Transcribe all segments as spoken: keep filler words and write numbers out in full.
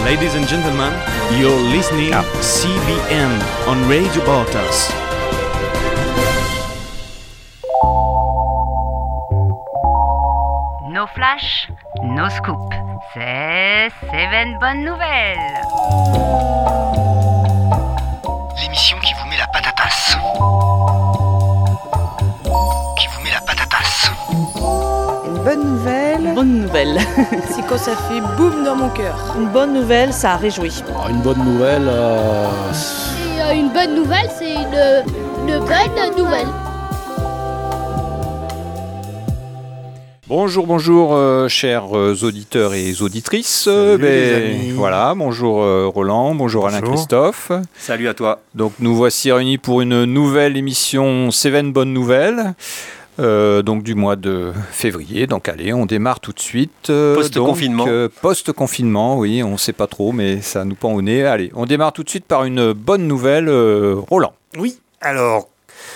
Ladies and gentlemen, you're listening to C B M on Radio Baltas. Nos flashs, nos scoops, c'est Seven Bonnes Nouvelles. L'émission qui vous met la patatasse. Qui vous met la patatasse. Une bonne nouvelle. Une bonne nouvelle. C'est quand ça fait boum dans mon cœur. Une bonne nouvelle, ça réjouit. Alors, une bonne nouvelle, euh... Et, euh, une bonne nouvelle, c'est une, une bonne nouvelle. Bonjour, bonjour, euh, chers euh, auditeurs et auditrices. Salut, ben, les amis. Voilà, bonjour euh, Roland, bonjour, bonjour Alain Christophe. Salut à toi. Donc nous voici réunis pour une nouvelle émission Seven Bonnes Nouvelles. Euh, donc du mois de février, donc allez, on démarre tout de suite. Euh, Post-confinement. donc, euh, post-confinement, oui, on ne sait pas trop, mais ça nous pend au nez. Allez, on démarre tout de suite par une bonne nouvelle, euh, Roland. Oui, alors,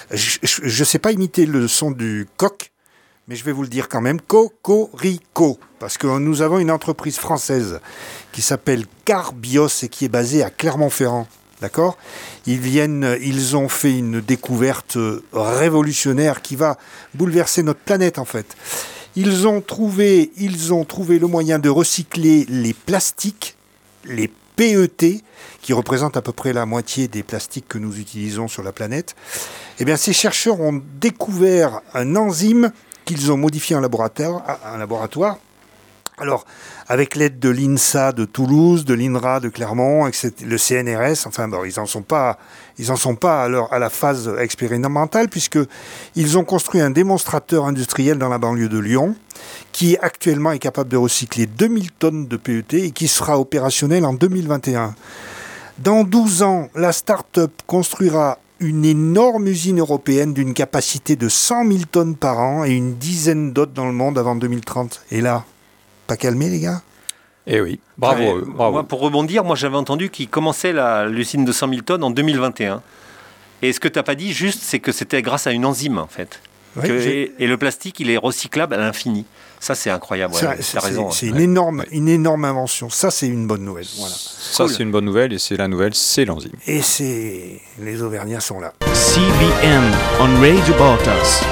je ne sais pas imiter le son du coq, mais je vais vous le dire quand même, Cocorico, parce que nous avons une entreprise française qui s'appelle Carbios et qui est basée à Clermont-Ferrand. D'accord ? Ils viennent, ils ont fait une découverte révolutionnaire qui va bouleverser notre planète en fait. Ils ont trouvé, ils ont trouvé le moyen de recycler les plastiques, les P E T, qui représentent à peu près la moitié des plastiques que nous utilisons sur la planète. Eh bien, ces chercheurs ont découvert un enzyme qu'ils ont modifié en laboratoire, en laboratoire. Alors, avec l'aide de l'INSA de Toulouse, de l'INRA de Clermont, et cetera, le C N R S, enfin, bon, ils n'en sont pas, ils en sont pas à, leur, à la phase expérimentale, puisqu'ils ont construit un démonstrateur industriel dans la banlieue de Lyon, qui actuellement est capable de recycler deux mille tonnes de P E T et qui sera opérationnel en deux mille vingt et un. Dans douze ans, la start-up construira une énorme usine européenne d'une capacité de cent mille tonnes par an et une dizaine d'autres dans le monde avant deux mille trente. Et là, pas calmé les gars ? Eh oui, bravo, Ouais, euh, bravo. Moi, pour rebondir, moi j'avais entendu qu'il commençait la, l'usine de cent mille tonnes en deux mille vingt et un. Et ce que tu n'as pas dit juste, c'est que c'était grâce à une enzyme en fait. Ouais, Que- j'ai- et, et le plastique, il est recyclable à l'infini. Ça, c'est incroyable. C'est, Ouais, c'est- t'as raison. c'est ouais. une, énorme, une énorme invention. Ça, c'est une bonne nouvelle. Voilà. Ça Cool. c'est une bonne nouvelle et c'est la nouvelle, c'est l'enzyme. Et c'est... les Auvergnats sont là. C B M on Radio Baltas.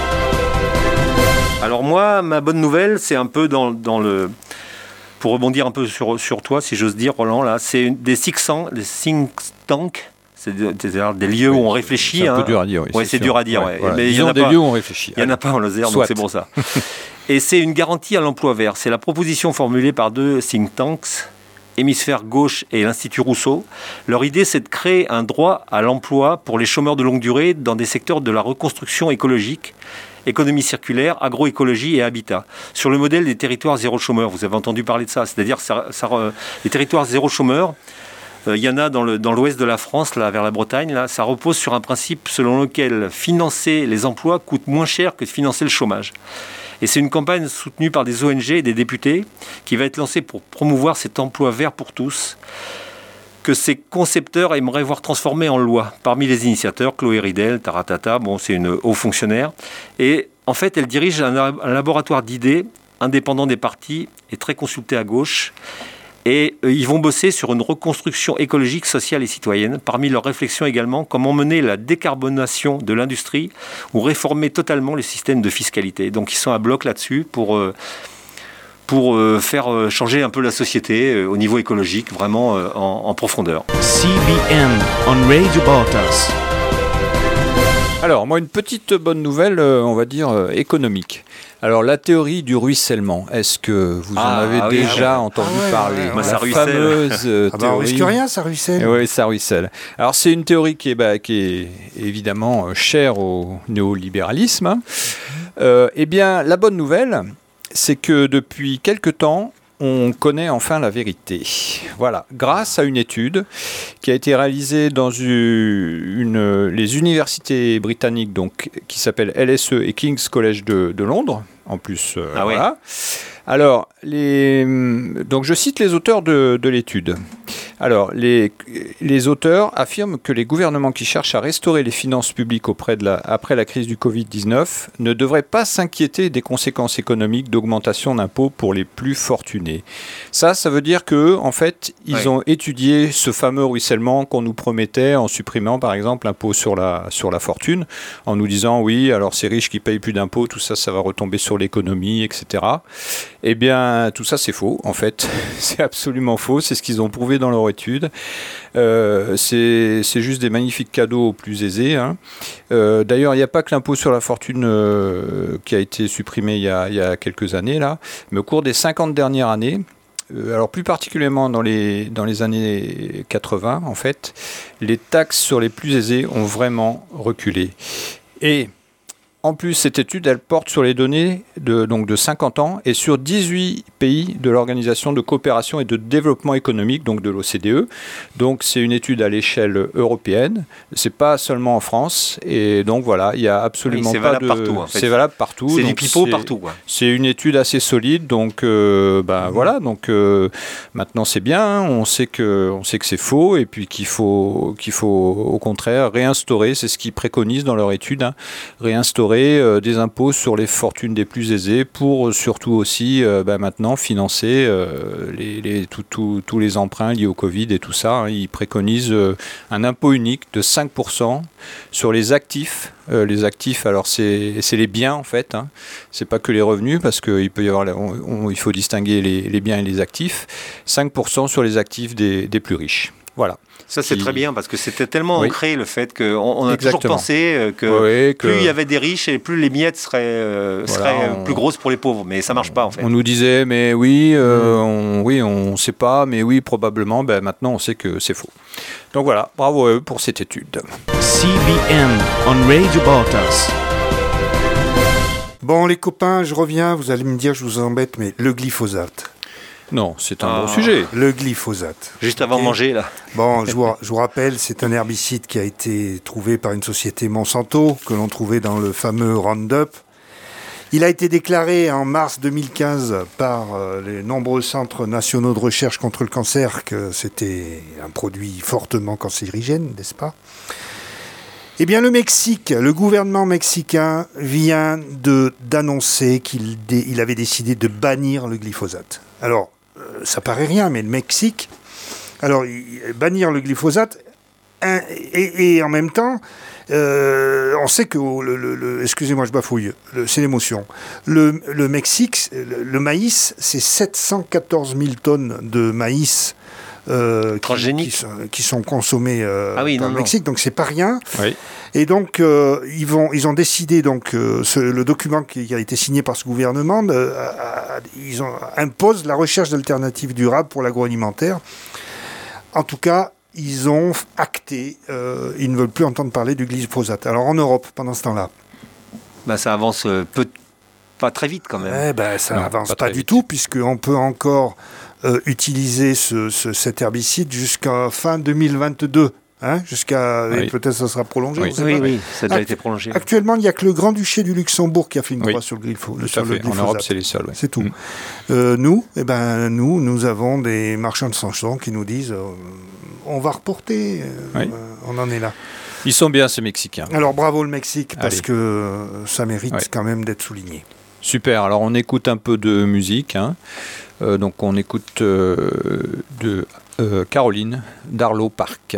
Alors moi, ma bonne nouvelle, c'est un peu dans, dans le... Pour rebondir un peu sur, sur toi, si j'ose dire, Roland, là, c'est une- des think tanks, des think tanks, c'est de- c'est-à-dire des lieux où on réfléchit. C'est un hein. peu dur à dire, oui. Ouais, c'est sûr. dur à dire, ouais. voilà. Mais il y en Disons a des pas- lieux où on réfléchit. Il n'y en a pas en Lozère, Soit. donc c'est pour ça. Et c'est une garantie à l'emploi vert. C'est la proposition formulée par deux think tanks, Hémisphère Gauche et l'Institut Rousseau. Leur idée, c'est de créer un droit à l'emploi pour les chômeurs de longue durée dans des secteurs de la reconstruction écologique, économie circulaire, agroécologie et habitat. Sur le modèle des territoires zéro chômeur, vous avez entendu parler de ça. C'est-à-dire ça, ça, les territoires zéro chômeur, il euh, y en a dans, le, dans l'ouest de la France, là, vers la Bretagne. Là, ça repose sur un principe selon lequel financer les emplois coûte moins cher que de financer le chômage. Et c'est une campagne soutenue par des O N G et des députés qui va être lancée pour promouvoir cet emploi vert pour tous, que ces concepteurs aimeraient voir transformé en loi. Parmi les initiateurs, Chloé Ridel, Taratata, bon, c'est une haut fonctionnaire. Et en fait, elle dirige un, un laboratoire d'idées indépendant des partis et très consulté à gauche. Et euh, ils vont bosser sur une reconstruction écologique, sociale et citoyenne. Parmi leurs réflexions également, comment mener la décarbonation de l'industrie ou réformer totalement le système de fiscalité. Donc ils sont à bloc là-dessus pour... Euh, pour euh, faire euh, changer un peu la société euh, au niveau écologique, vraiment euh, en, en profondeur. C B M on Radio Baltas. Alors, moi, une petite bonne nouvelle, euh, on va dire, euh, économique. Alors, la théorie du ruissellement, est-ce que vous Ah, en avez ah oui, déjà ah ouais. entendu Ah ouais, parler ouais, ouais. Moi, ça La ruisselle. fameuse euh, Ah bah, on théorie. risque rien, ça ruisselle. Oui, ça ruisselle. Alors, c'est une théorie qui est, bah, qui est évidemment euh, chère au néolibéralisme. hein. Euh, eh bien, la bonne nouvelle, c'est que depuis quelque temps, on connaît enfin la vérité. Voilà, grâce à une étude qui a été réalisée dans une, une- les universités britanniques, donc, qui s'appellent L S E et King's College de, de Londres, en plus. euh, Ah ouais. voilà. Alors, les, donc je cite les auteurs de, de l'étude. Alors, les, les auteurs affirment que les gouvernements qui cherchent à restaurer les finances publiques auprès de la, après la crise du covid dix-neuf ne devraient pas s'inquiéter des conséquences économiques d'augmentation d'impôts pour les plus fortunés. Ça, ça veut dire que, en fait, ils ouais. ont étudié ce fameux ruissellement qu'on nous promettait en supprimant, par exemple, l'impôt sur la, sur la fortune, en nous disant, oui, alors ces riches qui payent plus d'impôts, tout ça, ça va retomber sur l'économie, et cetera. Eh bien, tout ça, c'est faux, en fait. C'est absolument faux. C'est ce qu'ils ont prouvé dans leur étude. Euh, c'est, c'est juste des magnifiques cadeaux aux plus aisés. Hein. Euh, d'ailleurs, il n'y a pas que l'impôt sur la fortune euh, qui a été supprimé il y a, il y a quelques années, là, mais au cours des cinquante dernières années, euh, alors plus particulièrement dans les, dans les années quatre-vingts, en fait, les taxes sur les plus aisés ont vraiment reculé. Et en plus, cette étude, elle porte sur les données de, donc de cinquante ans et sur dix-huit pays de l'Organisation de coopération et de développement économique, donc de l'O C D E. Donc, c'est une étude à l'échelle européenne. C'est pas seulement en France. Et donc, voilà, il y a absolument oui, pas de... Partout, en fait. C'est valable partout. C'est donc, du pipeau c'est, partout, quoi. C'est une étude assez solide. Donc, euh, ben mmh. voilà. Donc, euh, maintenant, c'est bien. Hein, on sait que, on sait que c'est faux et puis qu'il faut, qu'il faut, au contraire, réinstaurer. C'est ce qu'ils préconisent dans leur étude. Hein, réinstaurer des impôts sur les fortunes des plus aisés pour surtout aussi euh, bah, maintenant financer euh, les, les, tout, tout, tous les emprunts liés au Covid et tout ça. Hein. Ils préconisent euh, un impôt unique de cinq pour cent sur les actifs. Euh, les actifs, alors c'est, c'est les biens en fait. Hein. C'est pas que les revenus parce qu'il peut y avoir, on, on, il faut distinguer les, les biens et les actifs. cinq pour cent sur les actifs des, des plus riches. Voilà. Ça, c'est qui... très bien, parce que c'était tellement oui. ancré le fait qu'on on a Exactement. toujours pensé que, oui, que plus il y avait des riches et plus les miettes seraient, euh, voilà, seraient on... plus grosses pour les pauvres. Mais ça ne marche pas, en fait. On nous disait, mais oui, euh, mmh. on oui, on ne sait pas, mais oui, probablement. Ben, maintenant, on sait que c'est faux. Donc voilà, bravo à eux pour cette étude. C B M on Radio Baltas. Bon, les copains, je reviens. Vous allez me dire, je vous embête, mais le glyphosate. Non, c'est un ah. bon Ah, sujet. Le glyphosate. Juste avant de manger, là. Bon, je vous, je vous rappelle, c'est un herbicide qui a été trouvé par une société Monsanto, que l'on trouvait dans le fameux Roundup. Il a été déclaré en mars deux mille quinze par euh, les nombreux centres nationaux de recherche contre le cancer que c'était un produit fortement cancérigène, n'est-ce pas ? Eh bien, le Mexique, le gouvernement mexicain vient de, d'annoncer qu'il dé, il avait décidé de bannir le glyphosate. Alors, euh, ça paraît rien, mais le Mexique, alors, il, bannir le glyphosate, un, et, et en même temps, euh, on sait que, le, le, le, excusez-moi, je bafouille, le, c'est l'émotion. Le, le Mexique, le, le maïs, c'est sept cent quatorze mille tonnes de maïs Euh, qui, qui, sont, qui sont consommés euh, ah oui, dans non, le Mexique, non. Donc c'est pas rien. Oui. Et donc euh, ils vont, ils ont décidé donc euh, ce, le document qui a été signé par ce gouvernement, de, à, à, ils ont, impose la recherche d'alternatives durables pour l'agroalimentaire. En tout cas, ils ont acté, euh, ils ne veulent plus entendre parler du glyphosate. Alors en Europe, pendant ce temps-là, bah ça avance euh, peu, pas très vite quand même. Eh ben ça non, n'avance pas, pas du vite. tout, puisqu'on peut encore Euh, utiliser ce, ce, cet herbicide jusqu'à fin deux mille vingt-deux. Hein, jusqu'à, oui. et peut-être ça sera prolongé. Oui, oui, oui, ça a déjà Actu- été prolongé. Actuellement, il n'y a que le Grand-Duché du Luxembourg qui a fait une oui. croix sur le, glypho, le, sur le glyphosate. En Europe, c'est les seuls. Ouais. C'est tout. Mmh. Euh, nous, eh ben, nous, nous avons des marchands de sang qui nous disent euh, on va reporter. Euh, oui. euh, on en est là. Ils sont bien, ces Mexicains. Alors, bravo le Mexique, parce Allez. que euh, ça mérite ouais. quand même d'être souligné. Super, alors on écoute un peu de musique. Hein. Euh, donc on écoute euh, de euh, Caroline d'Arlo Park.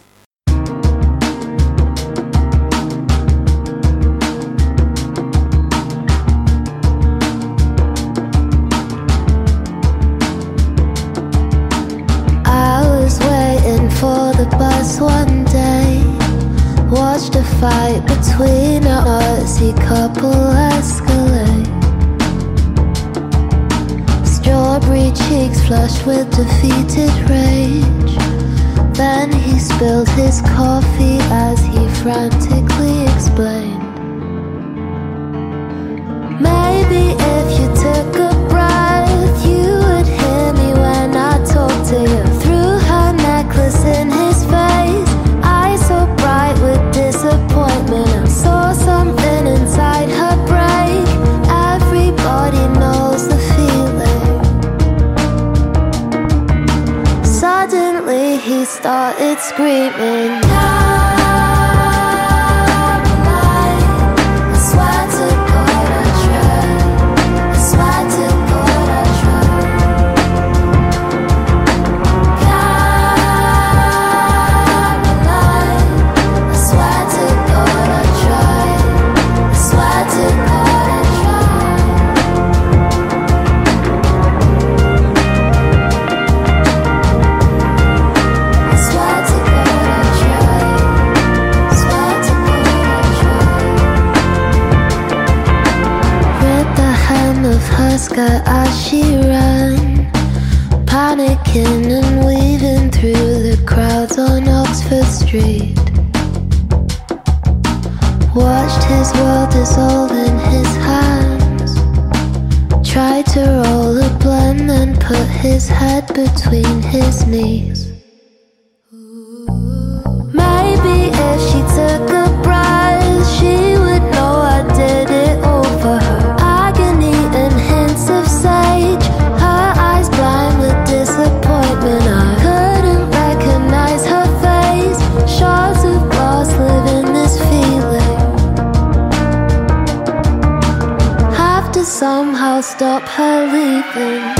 I was waiting for the bus one day. Watched a fight between a Aussie couple escalate. Strawberry cheeks flushed with defeated rage. Then he spilled his coffee as he frantically explained. Maybe if you took a breath, you would hear me when I talk to you. Threw her necklace in his face, eyes so bright with disappointment. I saw something inside her break. Everybody knows the feeling. Such Suddenly he started screaming. As she ran, panicking and weaving through the crowds on Oxford Street. Watched his world dissolve in his hands. Tried to roll a blunt and put his head between his knees. Maybe if she took a breath, she would know I did it all for her. Of sage, her eyes blind with disappointment. I couldn't recognize her face. Shards of glass live in this feeling. Have to somehow stop her leaving.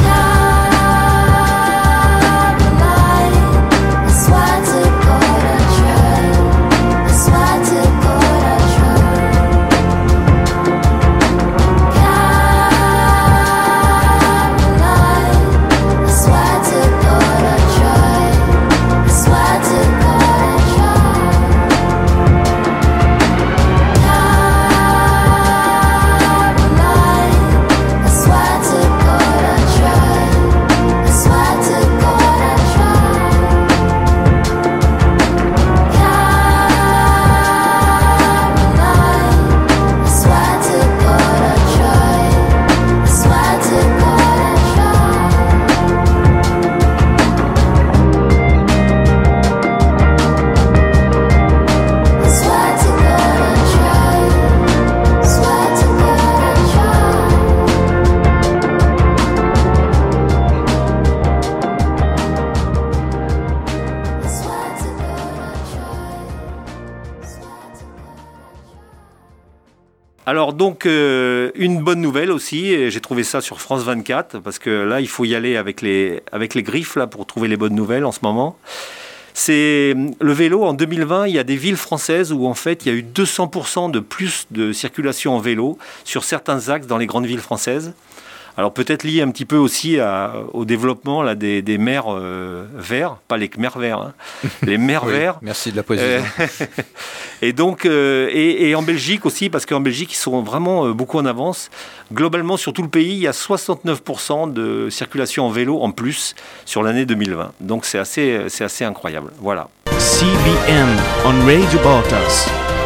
Alors donc, euh, une bonne nouvelle aussi, et j'ai trouvé ça sur France vingt-quatre, parce que là, il faut y aller avec les, avec les griffes là, pour trouver les bonnes nouvelles en ce moment. C'est le vélo, en deux mille vingt, il y a des villes françaises où en fait, il y a eu deux cents pour cent de plus de circulation en vélo sur certains axes dans les grandes villes françaises. Alors peut-être lié un petit peu aussi à, au développement là, des, des maires euh, verts, pas les maires verts, hein, les maires oui, verts. Merci de la précision. et donc, euh, et, et en Belgique aussi, parce qu'en Belgique, ils sont vraiment euh, beaucoup en avance. Globalement, sur tout le pays, il y a soixante-neuf pour cent de circulation en vélo en plus sur l'année deux mille vingt. Donc c'est assez, c'est assez incroyable. Voilà. C B M on Radio Baltas.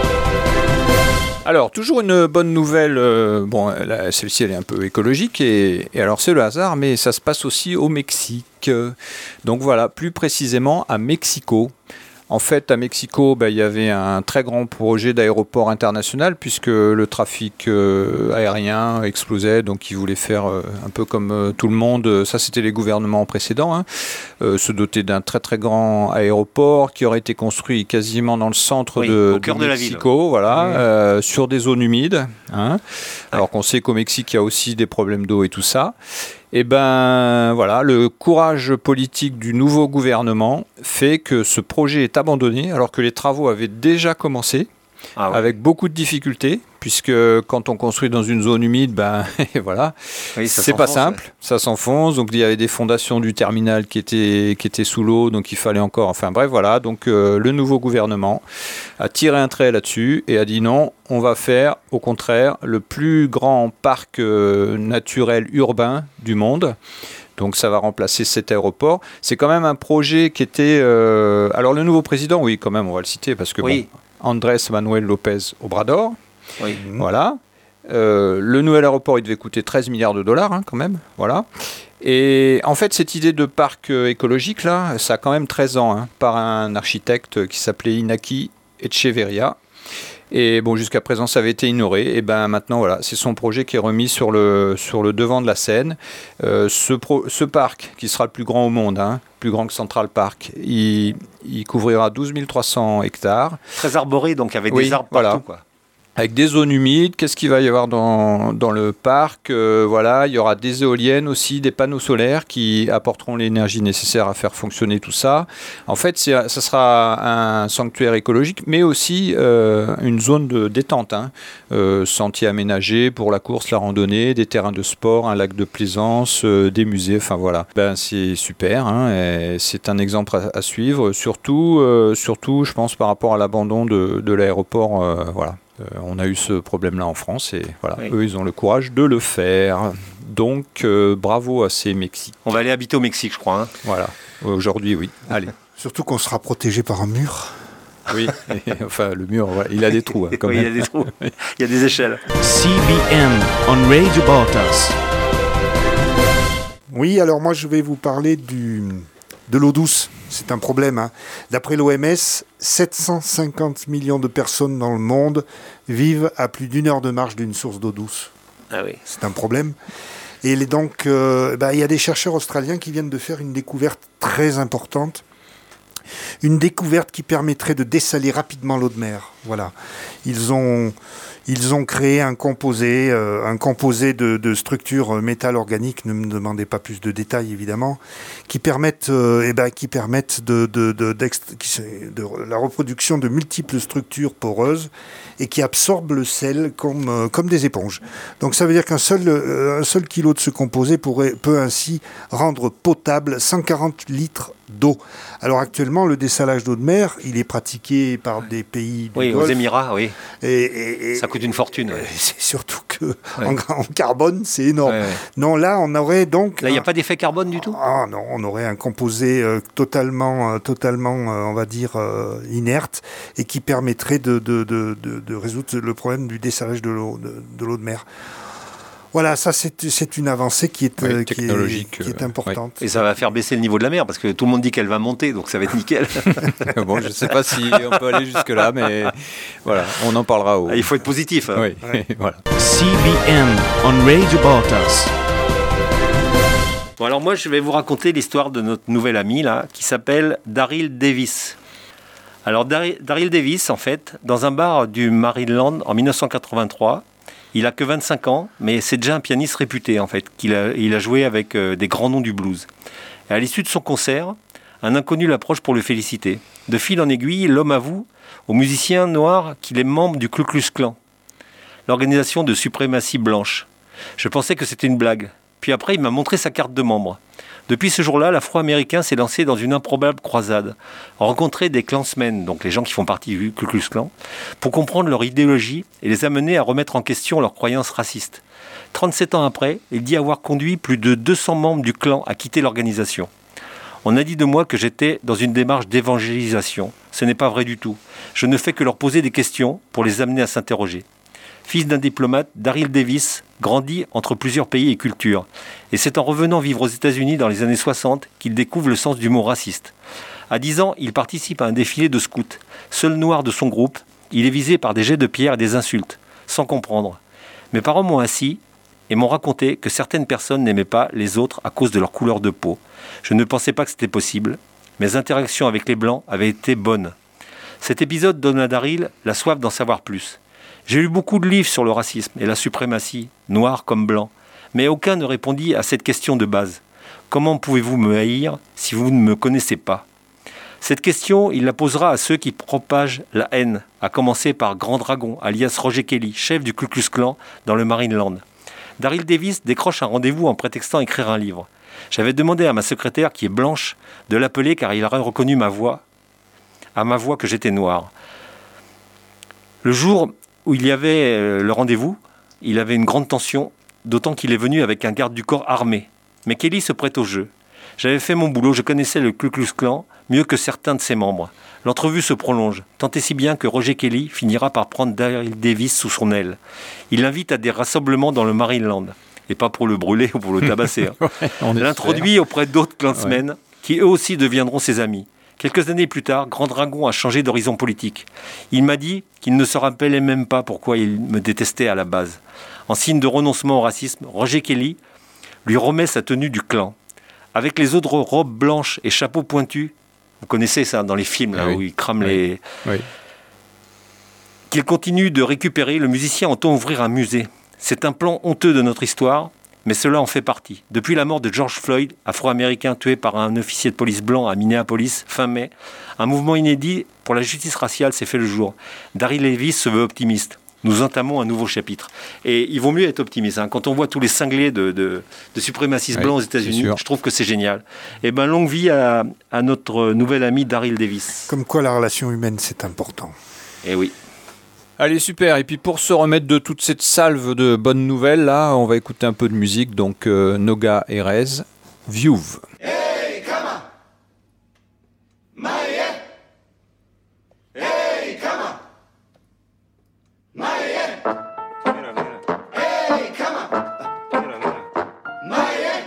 Alors, toujours une bonne nouvelle, euh, bon, là, celle-ci elle est un peu écologique, et, et alors c'est le hasard, mais ça se passe aussi au Mexique. Donc voilà, plus précisément à Mexico. En fait, à Mexico, bah, il y avait un très grand projet d'aéroport international, puisque le trafic euh, aérien explosait, donc ils voulaient faire euh, un peu comme euh, tout le monde, ça c'était les gouvernements précédents, hein, euh, se doter d'un très très grand aéroport qui aurait été construit quasiment dans le centre oui, de, au cœur de de Mexico, la ville. voilà, mmh. euh, sur des zones humides, hein, alors qu'on sait qu'au Mexique il y a aussi des problèmes d'eau et tout ça. Et ben voilà, le courage politique du nouveau gouvernement fait que ce projet est abandonné alors que les travaux avaient déjà commencé, ah ouais. avec beaucoup de difficultés, puisque quand on construit dans une zone humide, ben voilà, oui, c'est pas simple, ouais. ça s'enfonce. Donc il y avait des fondations du terminal qui étaient qui étaient sous l'eau, donc il fallait encore. Enfin bref, voilà. Donc euh, le nouveau gouvernement a tiré un trait là-dessus et a dit non, on va faire au contraire le plus grand parc euh, naturel urbain du monde. Donc ça va remplacer cet aéroport. C'est quand même un projet qui était... Euh... Alors le nouveau président, oui, quand même, on va le citer, parce que oui. bon, Andrés Manuel López Obrador, oui. voilà. Euh, le nouvel aéroport, il devait coûter treize milliards de dollars, hein, quand même, voilà. Et en fait, cette idée de parc euh, écologique, là, ça a quand même treize ans, hein, par un architecte qui s'appelait Inaki Echeverria. Et bon, jusqu'à présent, ça avait été ignoré. Et ben maintenant, voilà, c'est son projet qui est remis sur le, sur le devant de la scène. Euh, ce, pro, ce parc, qui sera le plus grand au monde, hein, plus grand que Central Park, il, il couvrira douze mille trois cents hectares. Très arboré, donc avec oui, des arbres voilà. partout, quoi. Avec des zones humides, qu'est-ce qu'il va y avoir dans, dans le parc euh, voilà, il y aura des éoliennes aussi, des panneaux solaires qui apporteront l'énergie nécessaire à faire fonctionner tout ça. En fait, c'est, ça sera un sanctuaire écologique, mais aussi euh, une zone de détente. Hein. Euh, sentiers aménagés pour la course, la randonnée, des terrains de sport, un lac de plaisance, euh, des musées, enfin voilà. Ben, c'est super, hein, et c'est un exemple à, à suivre, surtout, euh, surtout, je pense, par rapport à l'abandon de, de l'aéroport, euh, voilà. Euh, on a eu ce problème-là en France et voilà, oui. Eux, ils ont le courage de le faire. Donc, euh, bravo à ces Mexiques. On va aller habiter au Mexique, je crois. Hein. Voilà, aujourd'hui, oui. Allez. Surtout qu'on sera protégé par un mur. Oui, et, enfin, le mur, voilà, il a des trous. Hein, quand oui, même. Il y a des trous. Il y a des échelles. C B M on Radio Baltas. Oui, alors moi, je vais vous parler du... de l'eau douce. C'est un problème. Hein. D'après l'O M S, sept cent cinquante millions de personnes dans le monde vivent à plus d'une heure de marche d'une source d'eau douce. Ah oui. C'est un problème. Et donc, euh, bah, y a des chercheurs australiens qui viennent de faire une découverte très importante. Une découverte qui permettrait de dessaler rapidement l'eau de mer. Voilà. Ils ont, ils ont créé un composé, euh, un composé de, de structures métal organiques, ne me demandez pas plus de détails évidemment, qui permettent, euh, eh ben, qui permettent de, de, de, de la reproduction de multiples structures poreuses et qui absorbent le sel comme, euh, comme des éponges. Donc ça veut dire qu'un seul, euh, un seul kilo de ce composé pourrait, peut ainsi rendre potable cent quarante litres d'eau. Alors actuellement, le dessalage d'eau de mer, il est pratiqué par des pays du oui, Golfe. Aux Émirats, oui. Et, et, et, ça coûte une fortune. Ouais. C'est surtout que ouais. en, en carbone, c'est énorme. Ouais, ouais. Non, là, on aurait donc... Là, il n'y a pas d'effet carbone du tout ? Ah non, on aurait un composé euh, totalement, euh, totalement euh, on va dire, euh, inerte et qui permettrait de, de, de, de, de résoudre le problème du dessalage de l'eau de, de, l'eau de mer. Voilà, ça c'est, c'est une avancée qui est, oui, qui est, qui est importante. Oui. Et ça va faire baisser le niveau de la mer, parce que tout le monde dit qu'elle va monter, donc ça va être nickel. Bon, je ne sais pas si on peut aller jusque-là, mais voilà, on en parlera. Au... Ah, il faut être positif. Hein. Oui, ouais. Voilà. C B M on Radio Baltas. Bon, alors moi, je vais vous raconter l'histoire de notre nouvel ami, là, qui s'appelle Daryl Davis. Alors, Daryl, Daryl Davis, en fait, dans un bar du Maryland en dix-neuf cent quatre-vingt-trois, il a que vingt-cinq ans, mais c'est déjà un pianiste réputé, en fait. Qu'il a, il a joué avec euh, des grands noms du blues. Et à l'issue de son concert, un inconnu l'approche pour le féliciter. De fil en aiguille, l'homme avoue au musicien noir qu'il est membre du Ku Klux Klan, l'organisation de suprématie blanche. Je pensais que c'était une blague. Puis après, il m'a montré sa carte de membre. Depuis ce jour-là, l'Afro-Américain s'est lancé dans une improbable croisade, rencontrer des Klansmen, donc les gens qui font partie du Ku Klux Klan, pour comprendre leur idéologie et les amener à remettre en question leurs croyances racistes. trente-sept ans après, il dit avoir conduit plus de deux cents membres du clan à quitter l'organisation. On a dit de moi que j'étais dans une démarche d'évangélisation. Ce n'est pas vrai du tout. Je ne fais que leur poser des questions pour les amener à s'interroger. Fils d'un diplomate, Daryl Davis grandit entre plusieurs pays et cultures. Et c'est en revenant vivre aux États-Unis dans les années soixante qu'il découvre le sens du mot raciste. À dix ans, il participe à un défilé de scouts. Seul noir de son groupe, il est visé par des jets de pierre et des insultes, sans comprendre. Mes parents m'ont assis et m'ont raconté que certaines personnes n'aimaient pas les autres à cause de leur couleur de peau. Je ne pensais pas que c'était possible. Mes interactions avec les Blancs avaient été bonnes. Cet épisode donne à Daryl la soif d'en savoir plus. J'ai lu beaucoup de livres sur le racisme et la suprématie, noir comme blanc, mais aucun ne répondit à cette question de base. Comment pouvez-vous me haïr si vous ne me connaissez pas ? Cette question, il la posera à ceux qui propagent la haine, à commencer par Grand Dragon, alias Roger Kelly, chef du Ku Klux Klan dans le Maryland. Daryl Davis décroche un rendez-vous en prétextant écrire un livre. J'avais demandé à ma secrétaire, qui est blanche, de l'appeler car il aurait reconnu ma voix, à ma voix que j'étais noir. Le jour où il y avait le rendez-vous, il avait une grande tension, d'autant qu'il est venu avec un garde du corps armé. Mais Kelly se prête au jeu. J'avais fait mon boulot, je connaissais le Ku Klux Klan mieux que certains de ses membres. L'entrevue se prolonge, tant et si bien que Roger Kelly finira par prendre Daryl Davis sous son aile. Il l'invite à des rassemblements dans le Maryland, et pas pour le brûler ou pour le tabasser. Hein. Ouais, L'introduit auprès d'autres Klansmen, ouais. qui eux aussi deviendront ses amis. Quelques années plus tard, Grand Dragon a changé d'horizon politique. Il m'a dit qu'il ne se rappelait même pas pourquoi il me détestait à la base. En signe de renoncement au racisme, Roger Kelly lui remet sa tenue du clan. Avec les autres robes blanches et chapeaux pointus, vous connaissez ça dans les films là, oui. où il crame oui. les... Oui. Qu'il continue de récupérer, le musicien entend ouvrir un musée. C'est un plan honteux de notre histoire, mais cela en fait partie. Depuis la mort de George Floyd, afro-américain tué par un officier de police blanc à Minneapolis, fin mai, un mouvement inédit pour la justice raciale s'est fait le jour. Daryl Davis se veut optimiste. Nous entamons un nouveau chapitre. Et il vaut mieux être optimiste. Hein. Quand on voit tous les cinglés de, de, de suprémacistes oui, blancs aux États-Unis, je trouve que c'est génial. Et ben longue vie à, à notre nouvel ami Daryl Davis. Comme quoi la relation humaine, c'est important. Et oui. Allez, super. Et puis pour se remettre de toute cette salve de bonnes nouvelles, là, on va écouter un peu de musique. Donc, euh, Noga Erez, View. Hey, come on. Marie. Hey, come on. Marie. Hey, come on. Marie.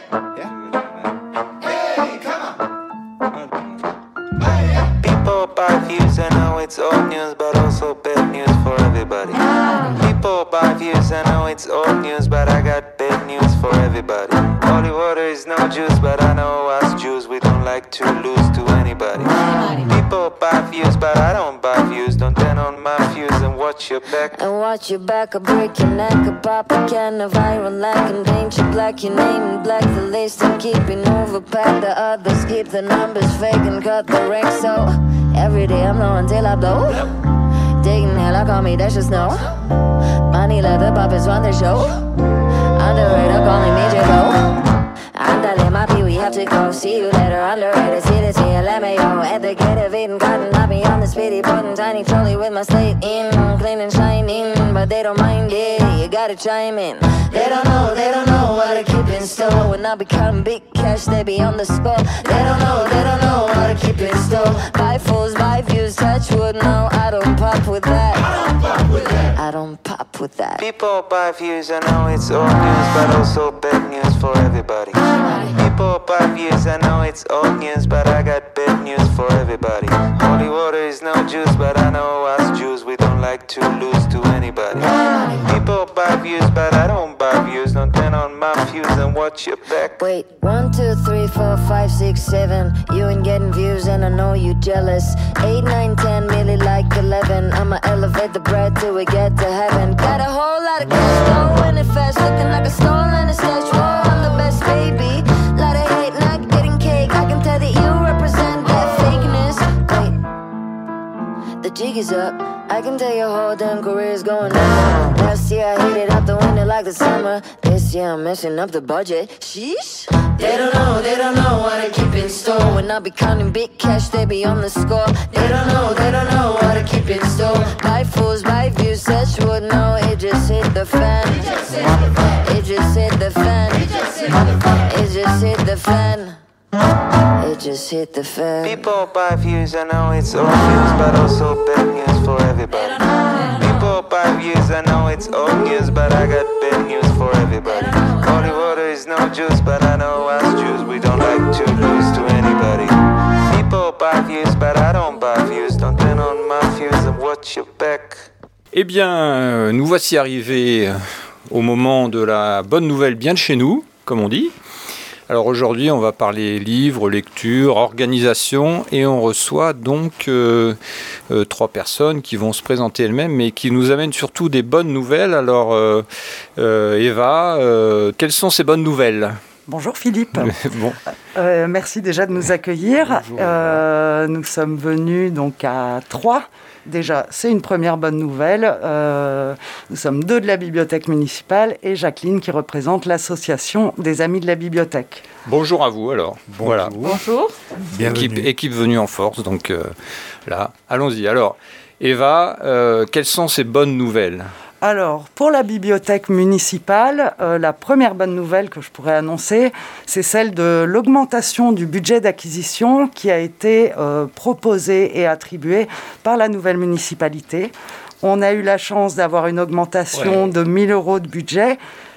Hey, come on. Marie. People buy views and now it's old news, but also bad news for everybody. People buy views, I know it's old news, but I got bad news for everybody. Holy water is no juice, but I know us Jews, we don't like to lose to anybody. People buy views, but I don't buy views. Don't turn on my views and watch your back. And watch your back, I break your neck, I pop a can of iron like and paint you black. Your name in black, the list and keeping overpacked. The others keep the numbers fake and cut the ranks. So every day I'm low until I blow. Digging hell, I call me, that's just no. Money let the puppets run the show. Underrated, calling me J-Lo. Andale, my pee, we have to go. See you later, underrated. See the T L M A O. At the gate of Eden Garden, I'll be on the speedy button. Tiny trolley with my slate in. Clean and shining, but they don't mind it. You gotta chime in. They don't know, they don't know what to keep in store. When I become big cash, they be on the score. They don't know, they don't know what to keep in store. Buy fools, buy views, touch wood. No, I don't pop with that. I don't pop with that. I don't pop with that. People buy views, I know it's old news, but also bad news for everybody. People buy views, I know it's old news, but I got bad news for everybody. Holy water is no juice, but I know us Jews, we don't like to lose to anybody. People buy views, but I don't buy views. Don't turn on my views and watch your back. Wait, one, two, three, four, five, six, seven. You ain't getting views and I know you jealous. Eight, nine, ten, really like eleven. I'ma elevate the bread till we get to heaven. Got a whole lot of cash, going it fast, looking like a stolen stash. Whoa, I'm the best, baby. Lot of hate, not getting cake. I can tell that you represent that fakeness. Wait, the jig is up. I can tell your whole damn career's going on. Last year I hit it out the window like the summer. This year I'm messing up the budget. Sheesh. They don't know, they don't know what I keep in store. When I be counting big cash, they be on the score. They don't know, they don't know what I keep in store. Buy fools, buy views, such would know. It just hit the fan. It just hit the fan. It just hit the fan. It just hit the fan. It just hit the fan. It just hit the fan. People buy views, I know it's old news, but also bad news for everybody. People buy views, I know it's old news, but I got bad news for everybody. Holy water is no juice, but I know us Jews, we don't like to lose to anybody. People buy views, but I don't buy views. Don't turn on my views and watch your back. Eh bien, euh, nous voici arrivés au moment de la bonne nouvelle bien de chez nous, comme on dit. Alors aujourd'hui, on va parler livres, lecture, organisation, et on reçoit donc euh, euh, trois personnes qui vont se présenter elles-mêmes, mais qui nous amènent surtout des bonnes nouvelles. Alors euh, euh, Eva, euh, quelles sont ces bonnes nouvelles ? Bonjour Philippe. Bon. Euh, merci déjà de nous accueillir. Euh, nous sommes venus donc à Troyes. Déjà, c'est une première bonne nouvelle. Euh, nous sommes deux de la bibliothèque municipale et Jacqueline qui représente l'association des Amis de la bibliothèque. Bonjour à vous alors. Bonjour. Voilà. Bonjour. Équipe, équipe venue en force, donc euh, là, allons-y. Alors, Eva, euh, quelles sont ces bonnes nouvelles ? Alors, pour la bibliothèque municipale, euh, la première bonne nouvelle que je pourrais annoncer, c'est celle de l'augmentation du budget d'acquisition qui a été euh, proposée et attribuée par la nouvelle municipalité. On a eu la chance d'avoir une augmentation ouais. de mille euros de budget.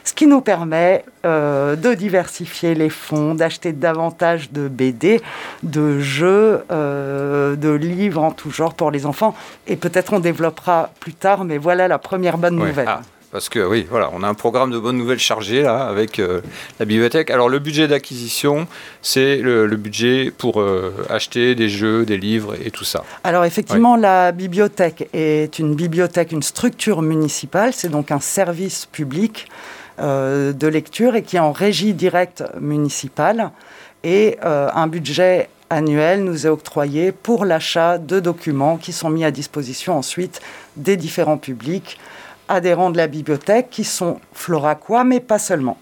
Ce qui nous permet euh, de diversifier les fonds, d'acheter davantage de B D, de jeux, euh, de livres en tout genre pour les enfants. Et peut-être on développera plus tard, mais voilà la première bonne Ouais. nouvelle. Ah, parce que oui, voilà, on a un programme de bonnes nouvelles chargé là avec euh, la bibliothèque. Alors le budget d'acquisition, c'est le, le budget pour euh, acheter des jeux, des livres et tout ça. Alors effectivement, ouais. La bibliothèque est une bibliothèque, une structure municipale, c'est donc un service public euh, de lecture et qui est en régie directe municipale. Et euh, un budget annuel nous est octroyé pour l'achat de documents qui sont mis à disposition ensuite des différents publics adhérents de la bibliothèque qui sont floracois, mais pas seulement.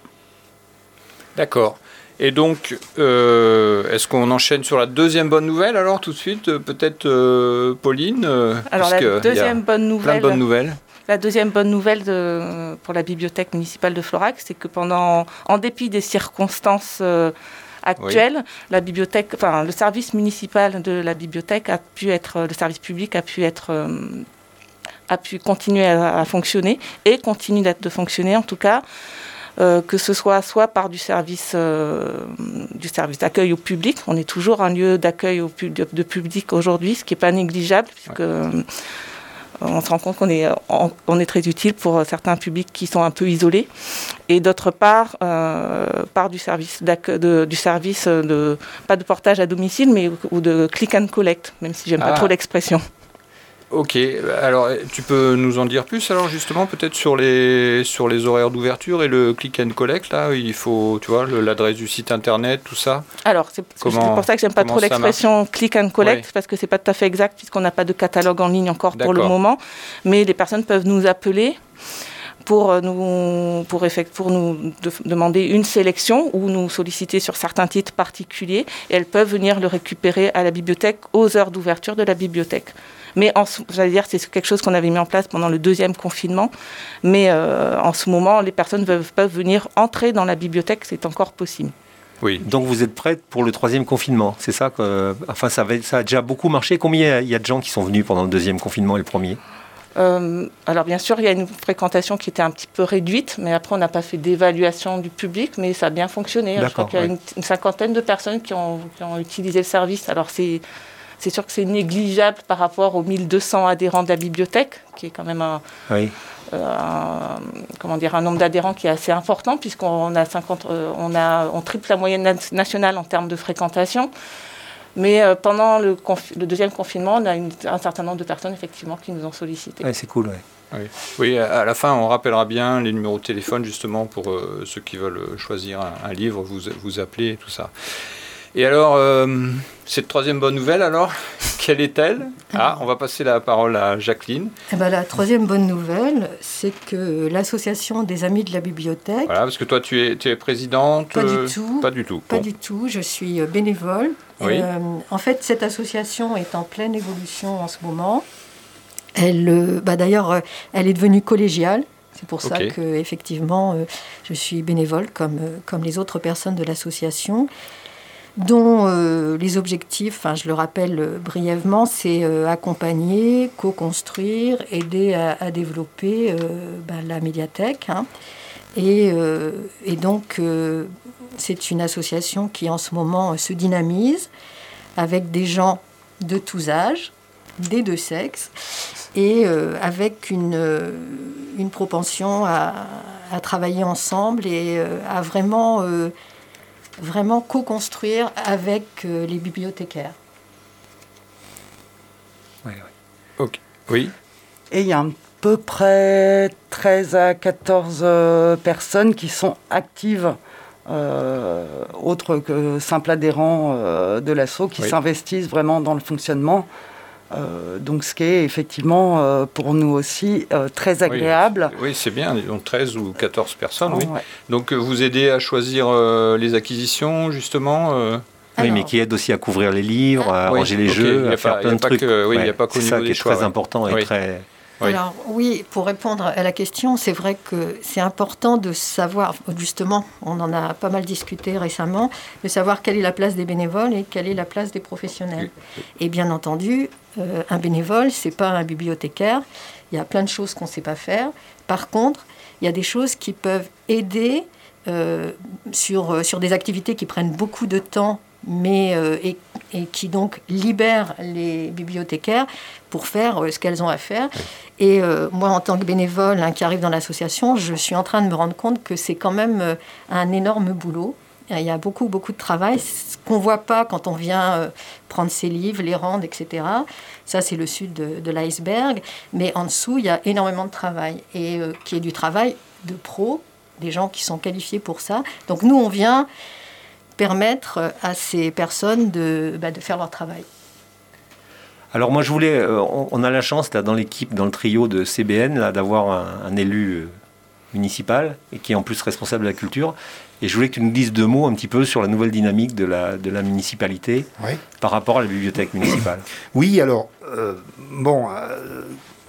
D'accord. Et donc, euh, est-ce qu'on enchaîne sur la deuxième bonne nouvelle alors tout de suite, peut-être euh, Pauline euh, Alors la deuxième bonne nouvelle. Plein de bonnes nouvelles. La deuxième bonne nouvelle de, pour la bibliothèque municipale de Florac, c'est que pendant, en dépit des circonstances euh, actuelles, oui. la bibliothèque, enfin le service municipal de la bibliothèque a pu être, le service public a pu être, euh, a pu continuer à, à fonctionner et continue d'être de fonctionner en tout cas. Euh, que ce soit soit par du service, euh, du service d'accueil au public. On est toujours un lieu d'accueil au pub- de, de public aujourd'hui, ce qui n'est pas négligeable, puisque ouais. euh, on se rend compte qu'on est, on, on est très utile pour certains publics qui sont un peu isolés. Et d'autre part, euh, par du service, de, du service de, pas de portage à domicile, mais ou de click and collect, même si j'aime ah. pas trop l'expression. Ok, alors tu peux nous en dire plus alors justement peut-être sur les, sur les horaires d'ouverture et le click and collect là, il faut, tu vois, le, l'adresse du site internet, tout ça. Alors c'est, comment, c'est pour ça que j'aime pas trop l'expression click and collect, ouais. parce que c'est pas tout à fait exact puisqu'on n'a pas de catalogue en ligne encore D'accord. pour le moment, mais les personnes peuvent nous appeler pour nous, pour effect, pour nous de, demander une sélection ou nous solliciter sur certains titres particuliers et elles peuvent venir le récupérer à la bibliothèque aux heures d'ouverture de la bibliothèque. Mais en, j'allais dire, c'est quelque chose qu'on avait mis en place pendant le deuxième confinement. Mais euh, en ce moment, les personnes peuvent, peuvent venir entrer dans la bibliothèque, c'est encore possible. Oui. Donc vous êtes prête pour le troisième confinement, c'est ça que, enfin, ça, avait, ça a déjà beaucoup marché. Combien il y a de gens qui sont venus pendant le deuxième confinement et le premier ? Euh, alors bien sûr, il y a une fréquentation qui était un petit peu réduite, mais après on n'a pas fait d'évaluation du public, mais ça a bien fonctionné. D'accord, je crois qu'il y a oui. une, une cinquantaine de personnes qui ont, qui ont utilisé le service. Alors c'est... C'est sûr que c'est négligeable par rapport aux mille deux cents adhérents de la bibliothèque, qui est quand même un, oui. euh, un, comment dire, un nombre d'adhérents qui est assez important, puisqu'on a cinquante, euh, on a, on triple la moyenne nationale en termes de fréquentation. Mais euh, pendant le, confi- le deuxième confinement, on a une, un certain nombre de personnes effectivement qui nous ont sollicité. Ouais, c'est cool, ouais. Oui. oui, à la fin, on rappellera bien les numéros de téléphone, justement, pour euh, ceux qui veulent choisir un, un livre, vous, vous appeler et tout ça. Et alors, euh, cette troisième bonne nouvelle, alors, quelle est-elle ? Ah, on va passer la parole à Jacqueline. Eh ben, la troisième bonne nouvelle, c'est que l'association des Amis de la Bibliothèque... Voilà, parce que toi, tu es, tu es présidente... Pas du tout. Pas du tout. Pas bon. du tout, je suis bénévole. Oui. Euh, en fait, cette association est en pleine évolution en ce moment. Elle, euh, bah, d'ailleurs, elle est devenue collégiale. C'est pour ça okay. que, effectivement, euh, je suis bénévole comme, euh, comme les autres personnes de l'association, dont euh, les objectifs, je le rappelle euh, brièvement, c'est euh, accompagner, co-construire, aider à, à développer euh, ben, la médiathèque. Hein. Et, euh, et donc, euh, c'est une association qui, en ce moment, euh, se dynamise avec des gens de tous âges, des deux sexes, et euh, avec une, euh, une propension à, à travailler ensemble et euh, à vraiment... Euh, vraiment co-construire avec euh, les bibliothécaires. Oui, oui. Okay. Oui. Et il y a à peu près treize à quatorze euh, personnes qui sont actives, euh, autres que simples adhérents euh, de l'asso, qui oui. s'investissent vraiment dans le fonctionnement. Euh, donc ce qui est effectivement euh, pour nous aussi euh, très agréable. Oui, oui, c'est bien, donc treize ou quatorze personnes. Oh, oui. Ouais. Donc vous aidez à choisir euh, les acquisitions justement euh... Oui, alors, mais qui aide aussi à couvrir les livres, à oui, ranger les okay. jeux, à faire pas, plein de trucs. Que, oui, il n'y a pas qu'au c'est niveau ça des qui est choix, très ouais. important et oui. très... Oui. Alors oui, pour répondre à la question, c'est vrai que c'est important de savoir, justement, on en a pas mal discuté récemment, de savoir quelle est la place des bénévoles et quelle est la place des professionnels. Oui. Et bien entendu, euh, un bénévole, c'est pas un bibliothécaire, il y a plein de choses qu'on ne sait pas faire. Par contre, il y a des choses qui peuvent aider euh, sur, sur des activités qui prennent beaucoup de temps, mais euh, et, et qui donc libèrent les bibliothécaires pour faire euh, ce qu'elles ont à faire. Oui. Et euh, moi, en tant que bénévole hein, qui arrive dans l'association, je suis en train de me rendre compte que c'est quand même euh, un énorme boulot. Il y a beaucoup, beaucoup de travail, ce qu'on ne voit pas quand on vient euh, prendre ses livres, les rendre, et cetera. Ça, c'est le sud de, de l'iceberg. Mais en dessous, il y a énormément de travail, et euh, qui est du travail de pros, des gens qui sont qualifiés pour ça. Donc nous, on vient permettre à ces personnes de, bah, de faire leur travail. Alors moi, je voulais... Euh, on a la chance, là, dans l'équipe, dans le trio de C B N, là, d'avoir un, un élu euh, municipal, et qui est en plus responsable de la culture. Et je voulais que tu nous dises deux mots un petit peu sur la nouvelle dynamique de la, de la municipalité oui. par rapport à la bibliothèque municipale. Oui, alors, euh, bon, euh,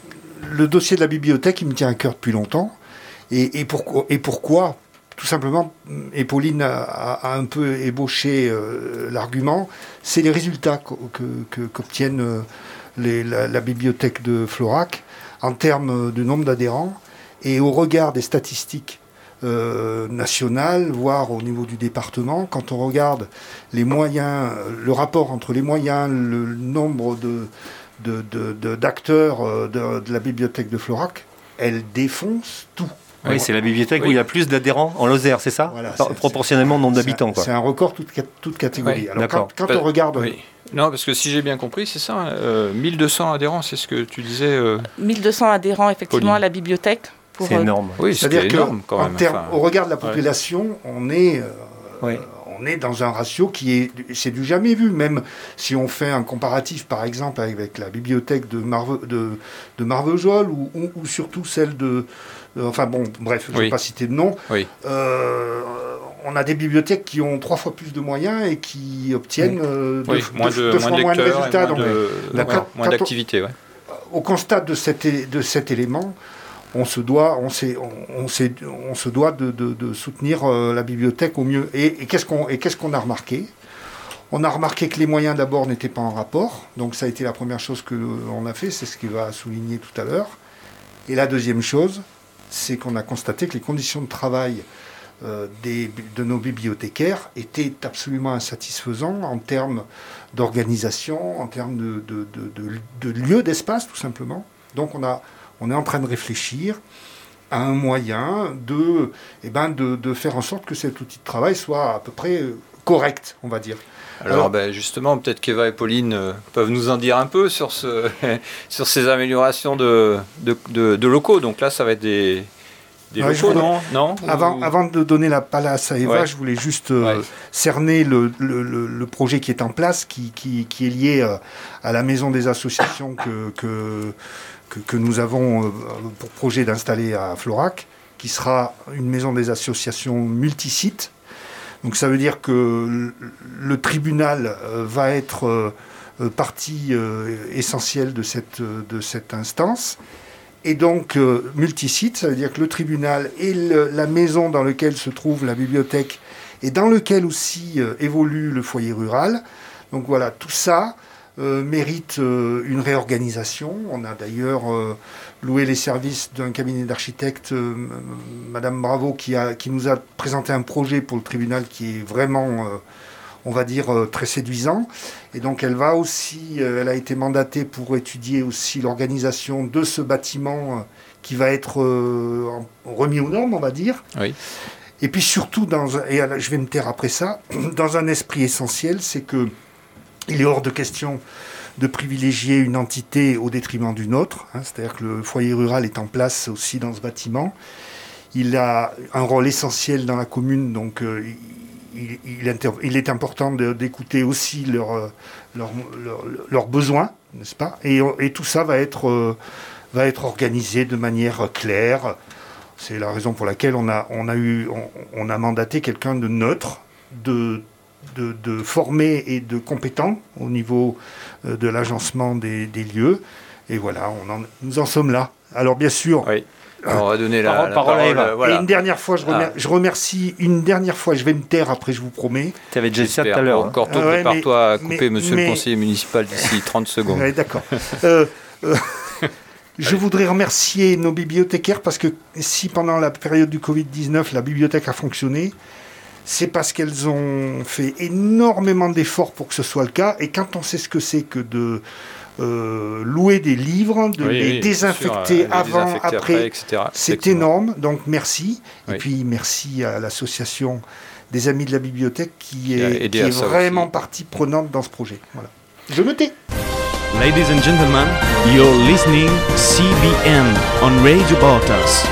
le dossier de la bibliothèque, il me tient à cœur depuis longtemps. Et, et, pourquoi, et pourquoi Tout simplement, et Pauline a, a un peu ébauché euh, l'argument, c'est les résultats que, que, qu'obtiennent euh, les, la, la bibliothèque de Florac en termes de nombre d'adhérents et au regard des statistiques Euh, nationale, voire au niveau du département. Quand on regarde les moyens, le rapport entre les moyens, le nombre de, de, de, de, d'acteurs de, de la bibliothèque de Florac, elle défonce tout. Oui, c'est la bibliothèque oui. où il y a plus d'adhérents en Lozère, c'est ça voilà, c'est, Proportionnellement au nombre d'habitants. C'est un, c'est un record toute, toute catégorie. Oui, Alors quand, quand on regarde... Oui. Non, parce que si j'ai bien compris, c'est ça, euh, mille deux cents adhérents, c'est ce que tu disais euh... mille deux cents adhérents, effectivement, Pauline. À la bibliothèque. C'est énorme. Oui, c'est-à-dire énorme quand même. Terme, enfin, au regard de la population, ouais. on est, euh, oui. on est dans un ratio qui est, c'est du jamais vu. Même si on fait un comparatif, par exemple, avec la bibliothèque de, Marve, de, de Marvejols ou, ou, ou surtout celle de, euh, enfin bon, bref, je ne oui. vais pas citer de nom. Oui. Euh, on a des bibliothèques qui ont trois fois plus de moyens et qui obtiennent euh, oui. deux, moins deux, de, deux moins fois de moins de résultats. Moins, donc, de, donc, ouais, quand, moins quand d'activité. On, ouais. Au constat de cet, de cet élément, on se doit, on s'est, on, on s'est, on se doit de, de, de soutenir euh, la bibliothèque au mieux. Et, et, qu'est-ce qu'on, et qu'est-ce qu'on a remarqué ? On a remarqué que les moyens d'abord n'étaient pas en rapport. Donc ça a été la première chose qu'on a fait, c'est ce qu'il va souligner tout à l'heure. Et la deuxième chose, c'est qu'on a constaté que les conditions de travail euh, des, de nos bibliothécaires étaient absolument insatisfaisantes en termes d'organisation, en termes de, de, de, de, de lieu, d'espace tout simplement. Donc on a... On est en train de réfléchir à un moyen de, eh ben de, de faire en sorte que cet outil de travail soit à peu près correct, on va dire. Alors, Alors ben justement, peut-être qu'Eva et Pauline euh, peuvent nous en dire un peu sur, ce, sur ces améliorations de, de, de, de locaux. Donc là, ça va être des, des ouais, locaux, non, non avant, Ou... avant de donner la place à Eva, ouais. je voulais juste euh, ouais. cerner le, le, le, le projet qui est en place, qui, qui, qui est lié euh, à la maison des associations que... que Que, que nous avons euh, pour projet d'installer à Florac, qui sera une maison des associations multisites. Donc ça veut dire que le, le tribunal euh, va être euh, partie euh, essentielle de cette, de cette instance. Et donc euh, multisite, ça veut dire que le tribunal et le, la maison dans laquelle se trouve la bibliothèque et dans lequel aussi euh, évolue le foyer rural. Donc voilà, tout ça... Euh, mérite euh, une réorganisation. On a d'ailleurs euh, loué les services d'un cabinet d'architectes, euh, Madame Bravo, qui, a, qui nous a présenté un projet pour le tribunal qui est vraiment, euh, on va dire, euh, très séduisant. Et donc elle va aussi, euh, elle a été mandatée pour étudier aussi l'organisation de ce bâtiment euh, qui va être euh, remis aux normes, on va dire. Oui. Et puis surtout, dans un, et je vais me taire après ça, dans un esprit essentiel, c'est que il est hors de question de privilégier une entité au détriment d'une autre. Hein, c'est-à-dire que le foyer rural est en place aussi dans ce bâtiment. Il a un rôle essentiel dans la commune, donc euh, il, il, inter- il est important de, d'écouter aussi leurs leur, leur, leur besoins, n'est-ce pas ? et, et tout ça va être, euh, va être organisé de manière claire. C'est la raison pour laquelle on a, on a, eu, on, on a mandaté quelqu'un de neutre, de De, de formés et de compétents au niveau euh, de l'agencement des, des lieux. Et voilà, on en, nous en sommes là. Alors bien sûr... Oui. Alors, on va donner la, parole, la parole. parole euh, voilà. Et une dernière fois, je, remer- ah. je remercie, une dernière fois, je vais me taire après, je vous promets. Tu avais déjà dit ça tout à l'heure. Encore tôt, ouais, prépare-toi à couper mais, monsieur mais, le conseiller municipal d'ici trente secondes. Ouais, d'accord. euh, euh, Je voudrais remercier nos bibliothécaires parce que si pendant la période du covid dix-neuf, la bibliothèque a fonctionné, c'est parce qu'elles ont fait énormément d'efforts pour que ce soit le cas. Et quand on sait ce que c'est que de euh, louer des livres, de oui, les oui, désinfecter sûr, euh, avant, désinfecter après, après et cetera. c'est Effectivement. énorme. Donc merci. Oui. Et puis merci à l'association des Amis de la Bibliothèque qui Qui a est, aidé qui à est ça vraiment aussi. partie prenante dans ce projet. Voilà. Je me tais. Ladies and gentlemen, you're listening C B M on Radio Baltas.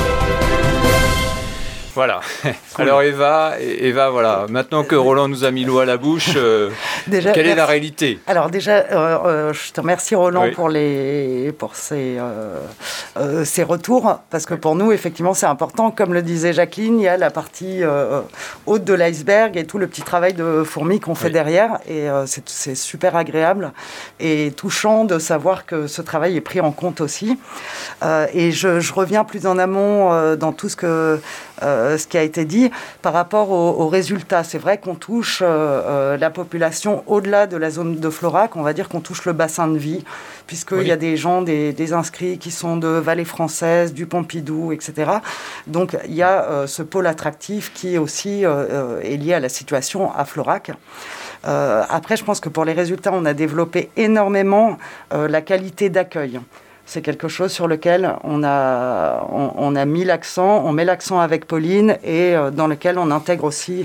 Voilà. Alors Eva, Eva, voilà. Maintenant que Roland nous a mis l'eau à la bouche, euh, Déjà, quelle merci. est la réalité? Alors déjà, euh, euh, je te remercie Roland Oui. pour, les, pour ces, euh, euh, ces retours, parce que pour nous, effectivement, c'est important. Comme le disait Jacqueline, il y a la partie euh, haute de l'iceberg et tout le petit travail de fourmi qu'on fait Oui. derrière. Et euh, c'est, c'est super agréable et touchant de savoir que ce travail est pris en compte aussi. Euh, et je, je reviens plus en amont euh, dans tout ce que... Euh, ce qui a été dit par rapport aux, aux résultats. C'est vrai qu'on touche euh, euh, la population au-delà de la zone de Florac, on va dire qu'on touche le bassin de vie, puisqu'il Oui. y a des gens, des, des inscrits qui sont de Vallée Française, du Pompidou, et cetera. Donc il y a euh, ce pôle attractif qui aussi euh, est lié à la situation à Florac. Euh, après, je pense que pour les résultats, on a développé énormément euh, la qualité d'accueil. C'est quelque chose sur lequel on a, on, on a mis l'accent, on met l'accent avec Pauline et euh, dans lequel on intègre aussi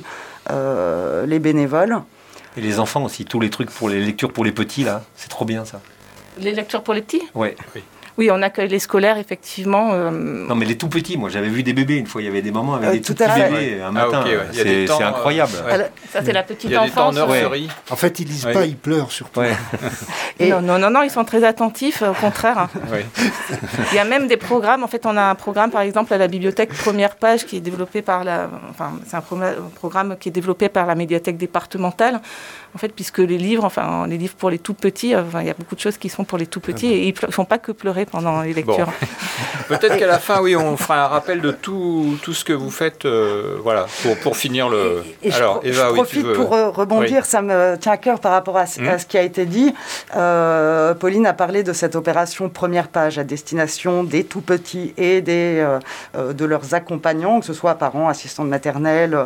euh, les bénévoles. Et les enfants aussi, tous les trucs pour les lectures pour les petits, là, c'est trop bien ça. Les lectures pour les petits? Ouais. Oui. Oui, on accueille les scolaires, effectivement. Euh... Non, mais les tout petits, moi j'avais vu des bébés une fois, il y avait des mamans avec Euh, des tout tout à petits fait. bébés un Ah, matin. ok, ouais. Il y a des C'est temps, c'est euh, incroyable. ouais. Alors, Ça, c'est la petite Il y a des temps enfance. nurserie. En fait, ils lisent Oui. pas, ils pleurent surtout. Ouais. Et- Non, non, non, non, ils sont très attentifs, au contraire. Oui. Il y a même des programmes. En fait, on a un programme, par exemple, à la bibliothèque Première Page, qui est développé par la. Enfin, c'est un pro- programme qui est développé par la médiathèque départementale. En fait, puisque les livres, enfin, les livres pour les tout petits, enfin, il y a beaucoup de choses qui sont pour les tout petits et ils ne font pas que pleurer pendant les lectures. Bon. Peut-être qu'à la fin, oui, on fera un rappel de tout, tout ce que vous faites, euh, voilà, pour, pour finir le. Et Alors, je, Eva, je oui, profite tu veux. pour euh, rebondir, Oui. ça me tient à cœur par rapport à, ce- Mmh. à ce qui a été dit. Euh, Pauline a parlé de cette opération Première Page à destination des tout-petits et des, euh, euh, de leurs accompagnants, que ce soit parents, assistants de maternelle,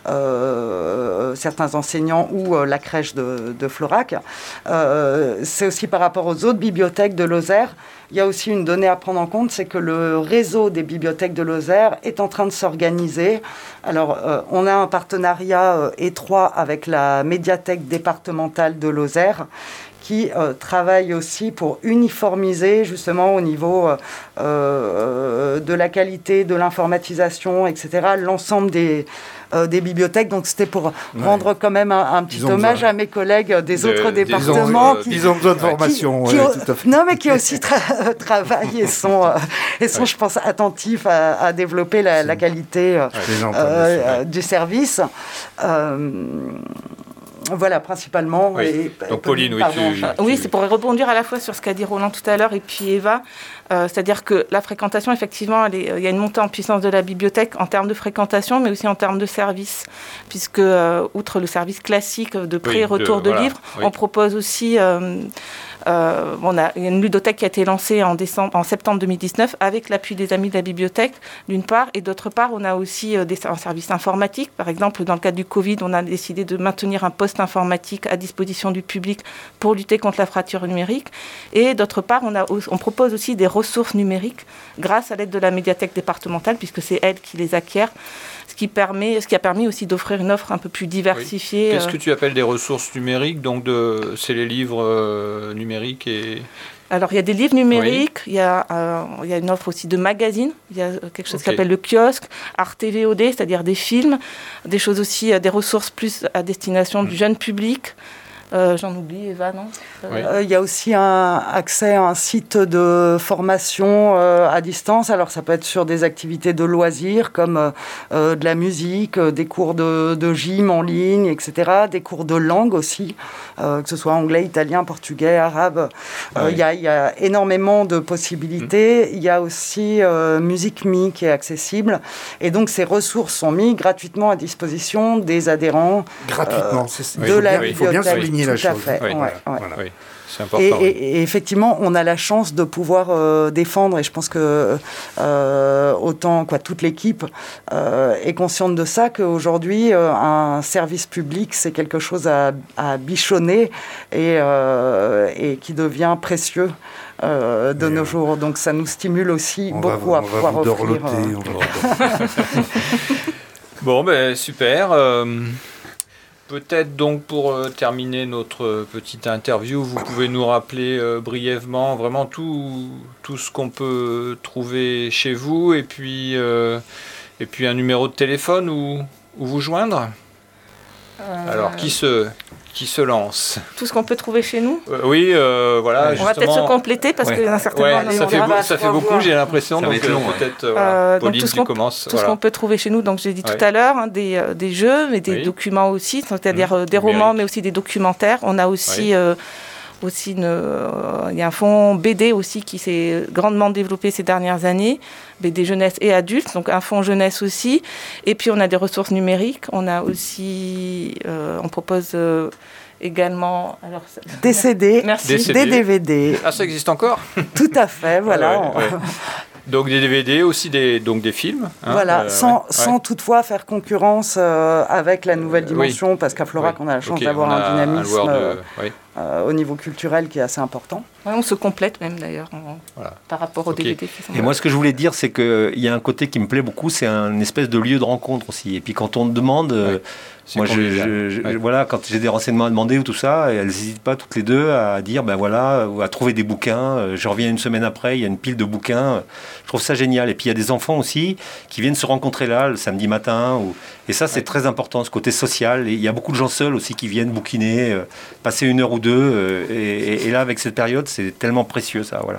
euh, certains enseignants ou euh, la crèche de, de Florac. Euh, c'est aussi par rapport aux autres bibliothèques de Lozère. Il y a aussi une donnée à prendre en compte, c'est que le réseau des bibliothèques de Lozère est en train de s'organiser. Alors, euh, on a un partenariat euh, étroit avec la médiathèque départementale de Lozère, qui euh, travaille aussi pour uniformiser justement au niveau euh, euh, de la qualité, de l'informatisation, et cetera, l'ensemble des, euh, des bibliothèques. Donc c'était pour Ouais. rendre quand même un, un petit Ils ont hommage besoin. à mes collègues des De- autres des départements. autres, euh, qui- Ils ont besoin de qui- formation, qui ouais, ont- tout à fait. Non, mais qui aussi tra- travaillent et sont, euh, et sont Ouais. je pense, attentifs à, à développer la, la qualité euh, Je plaisante, euh, bien sûr. euh, du service. Euh, Voilà, principalement. Oui. Et- Donc, Pauline, oui, pardon, tu- je- Oui, c'est pour rebondir à la fois sur ce qu'a dit Roland tout à l'heure et puis Eva. Euh, c'est-à-dire que la fréquentation, effectivement, elle est- il y a une montée en puissance de la bibliothèque en termes de fréquentation, mais aussi en termes de service. Puisque, euh, outre le service classique de pré-retour de- de, voilà, livres, oui. on propose aussi... euh, euh, on a, il y a une ludothèque qui a été lancée en, décembre, en septembre deux mille dix-neuf avec l'appui des Amis de la Bibliothèque, d'une part, et d'autre part, on a aussi euh, des, un service informatique. Par exemple, dans le cadre du Covid, on a décidé de maintenir un poste informatique à disposition du public pour lutter contre la fracture numérique. Et d'autre part, on, a, on propose aussi des ressources numériques grâce à l'aide de la médiathèque départementale, puisque c'est elle qui les acquiert, ce qui, permet, ce qui a permis aussi d'offrir une offre un peu plus diversifiée. Qu'est-ce euh, que tu appelles des ressources numériques? Donc, de, c'est les livres euh, numériques et. Alors, il y a des livres numériques, il, y a, euh, il y a une offre aussi de magazines, il y a quelque chose Ok. qui s'appelle le kiosque, Arte V O D, c'est-à-dire des films, des choses aussi, euh, des ressources plus à destination du jeune public. Euh, j'en oublie, Eva, non Oui. Euh, Il y a aussi un accès à un site de formation euh, à distance. Alors, ça peut être sur des activités de loisirs comme euh, euh, de la musique, euh, des cours de, de gym en ligne, et cetera. Des cours de langue aussi, euh, que ce soit anglais, italien, portugais, arabe. Euh, Oui. Il y a, il y a énormément de possibilités. Il y a aussi euh, Musique Me qui est accessible. Et donc, ces ressources sont mises gratuitement à disposition des adhérents Gratuitement, euh, c'est- de il faut la bien- il faut bien bibliothèque. souligner la Tout chose. à fait, Oui, ouais, voilà, ouais. voilà. Oui, c'est important. Et, oui. et- et effectivement, on a la chance de pouvoir euh, défendre, et je pense que euh, autant quoi, toute l'équipe euh, est consciente de ça, qu'aujourd'hui, euh, un service public, c'est quelque chose à, à bichonner et, euh, et qui devient précieux euh, de nos jours. Donc ça nous stimule aussi On va beaucoup vous- à on va pouvoir vous offrir. dorloter, euh, on va Bon, ben super. Euh, Peut-être donc pour euh, terminer notre euh, petite interview, vous pouvez nous rappeler euh, brièvement vraiment tout, tout ce qu'on peut trouver chez vous et puis, euh, et puis un numéro de téléphone où, où vous joindre. Euh, Alors, qui se, qui se lance? Tout ce qu'on peut trouver chez nous. Euh, Oui, euh, voilà. On va peut-être se compléter parce Ouais. qu'il y en a certainement. Ouais, mais ça on fait, va- beau- ça fait beaucoup, j'ai l'impression. Ça va Donc être long, euh, ouais. peut-être Euh, euh, voilà, donc Pauline tout ce qui qu'on commence. tout ce voilà. qu'on peut trouver chez nous, donc j'ai dit Ouais. tout à l'heure, hein, des, euh, des jeux, mais des Oui. documents aussi, c'est-à-dire Mmh. euh, des romans, mais aussi des documentaires. On a aussi, Oui. euh, aussi une, euh, il y a un fonds B D aussi qui s'est grandement développé ces dernières années, B D jeunesse et adultes, donc un fonds jeunesse aussi. Et puis on a des ressources numériques. On a aussi, euh, on propose euh, également, alors ça- Des C D, Merci. Des C D. des D V D. Ah, ça existe encore? Tout à fait, voilà. Ouais, ouais. Donc des D V D, aussi des, donc des films. hein, Voilà, euh, sans, ouais, sans ouais. toutevoir faire concurrence euh, avec la nouvelle dimension, parce qu'à Florac, Oui. on a la chance Ok, d'avoir on a un un dynamisme joueur de- euh, oui. euh, au niveau culturel qui est assez important. Ouais, on se complète même d'ailleurs en- Voilà. par rapport aux Ok. D V D qui sont Et moi, ce que je voulais dire, c'est qu'il y a un côté qui me plaît beaucoup, c'est un espèce de lieu de rencontre aussi. Et puis quand on demande, euh, C'est moi, je, convivial. je- je- Ouais. voilà, quand j'ai des renseignements à demander ou tout ça, elles n'hésitent pas toutes les deux à dire, ben voilà, ou à trouver des bouquins. Euh, Je reviens une semaine après, il y a une pile de bouquins. Je trouve ça génial. Et puis il y a des enfants aussi qui viennent se rencontrer là le samedi matin. Ou... Et ça, c'est très important, ce côté social. Et il y a beaucoup de gens seuls aussi qui viennent bouquiner, euh, passer une heure ou deux. euh, et, et- et là, avec cette période, c'est tellement précieux, ça, voilà.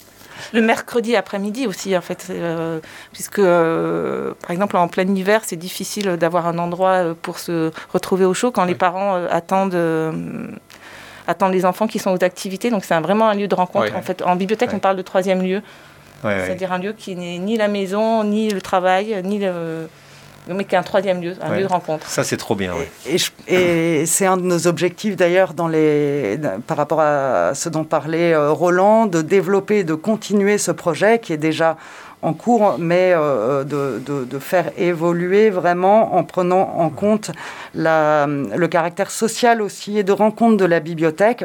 Le mercredi après-midi aussi, en fait, euh, puisque, euh, par exemple, en plein hiver, c'est difficile d'avoir un endroit euh, pour se retrouver au chaud quand les parents euh, attendent, euh, attendent les enfants qui sont aux activités. Donc, c'est un- vraiment un lieu de rencontre. Ouais. En fait, en bibliothèque, Ouais. on parle de troisième lieu, Ouais, ouais. c'est-à-dire un lieu qui n'est ni la maison, ni le travail, ni le... mais qui est un troisième lieu, un Ouais. lieu de rencontre. Ça, c'est trop bien, ouais. Et, je- et c'est un de nos objectifs d'ailleurs dans les, par rapport à ce dont parlait euh, Roland, de développer, de continuer ce projet qui est déjà en cours, mais euh, de, de- de faire évoluer vraiment en prenant en compte la, le caractère social aussi et de rencontre de la bibliothèque,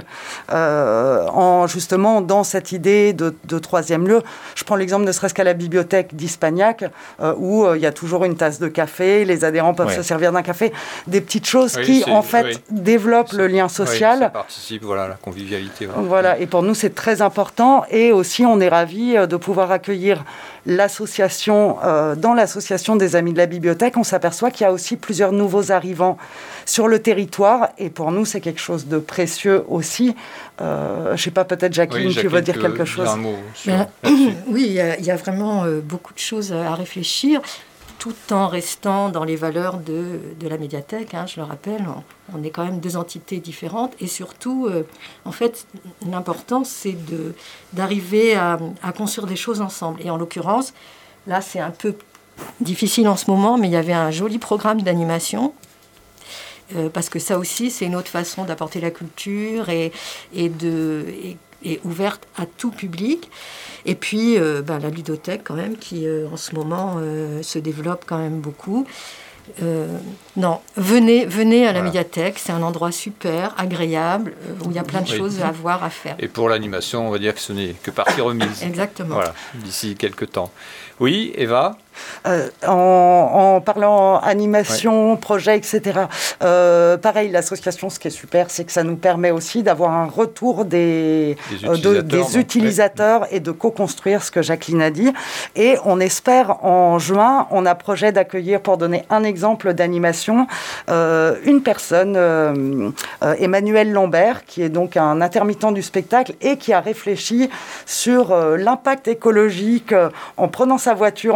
euh, en justement dans cette idée de, de troisième lieu. Je prends l'exemple ne serait-ce qu'à la bibliothèque d'Hispagnac, euh, où euh, il y a toujours une tasse de café, les adhérents peuvent Ouais. se servir d'un café, des petites choses Oui, qui c'est- en fait oui. développent le lien Oui, social. ça participe, voilà, à la convivialité. voilà. Voilà, et pour nous, c'est très important. Et aussi, on est ravis euh, de pouvoir accueillir l'association. Euh, dans l'association des Amis de la Bibliothèque, on s'aperçoit qu'il y a aussi plusieurs nouveaux arrivants sur le territoire. Et pour nous, c'est quelque chose de précieux aussi. Euh, je ne sais pas, peut-être Jacqueline, Oui, tu veux Jacqueline, dire tu quelque veux chose dire un mot sur- Ben, là-dessus. oui, il y, a- il y a vraiment euh, beaucoup de choses à réfléchir, tout en restant dans les valeurs de, de la médiathèque. hein, je le rappelle, on, on est quand même deux entités différentes. Et surtout, euh, en fait, l'important, c'est de, d'arriver à, à construire des choses ensemble. Et en l'occurrence, là, c'est un peu difficile en ce moment, mais il y avait un joli programme d'animation. Euh, parce que ça aussi, c'est une autre façon d'apporter la culture et, et, de, et, et ouverte à tout public. Et puis, euh, ben, la ludothèque, quand même, qui euh, en ce moment euh, se développe quand même beaucoup. Euh, non, venez, venez à la Voilà. médiathèque, c'est un endroit super, agréable, euh, où il y a plein de Oui. choses à voir, à faire. Et pour l'animation, on va dire que ce n'est que partie remise. Exactement. Voilà, d'ici quelques temps. Oui, Eva? Euh, en, en parlant animation, projet, et cetera. Euh, pareil, l'association, ce qui est super, c'est que ça nous permet aussi d'avoir un retour des, Des euh, de- utilisateurs, des donc, utilisateurs et de co-construire ce que Jacqueline a dit. Et on espère en juin, on a projet d'accueillir, pour donner un exemple d'animation, euh, une personne, euh, euh, Emmanuel Lambert, qui est donc un intermittent du spectacle et qui a réfléchi sur euh, l'impact écologique euh, en prenant sa voiture, en étant intermittent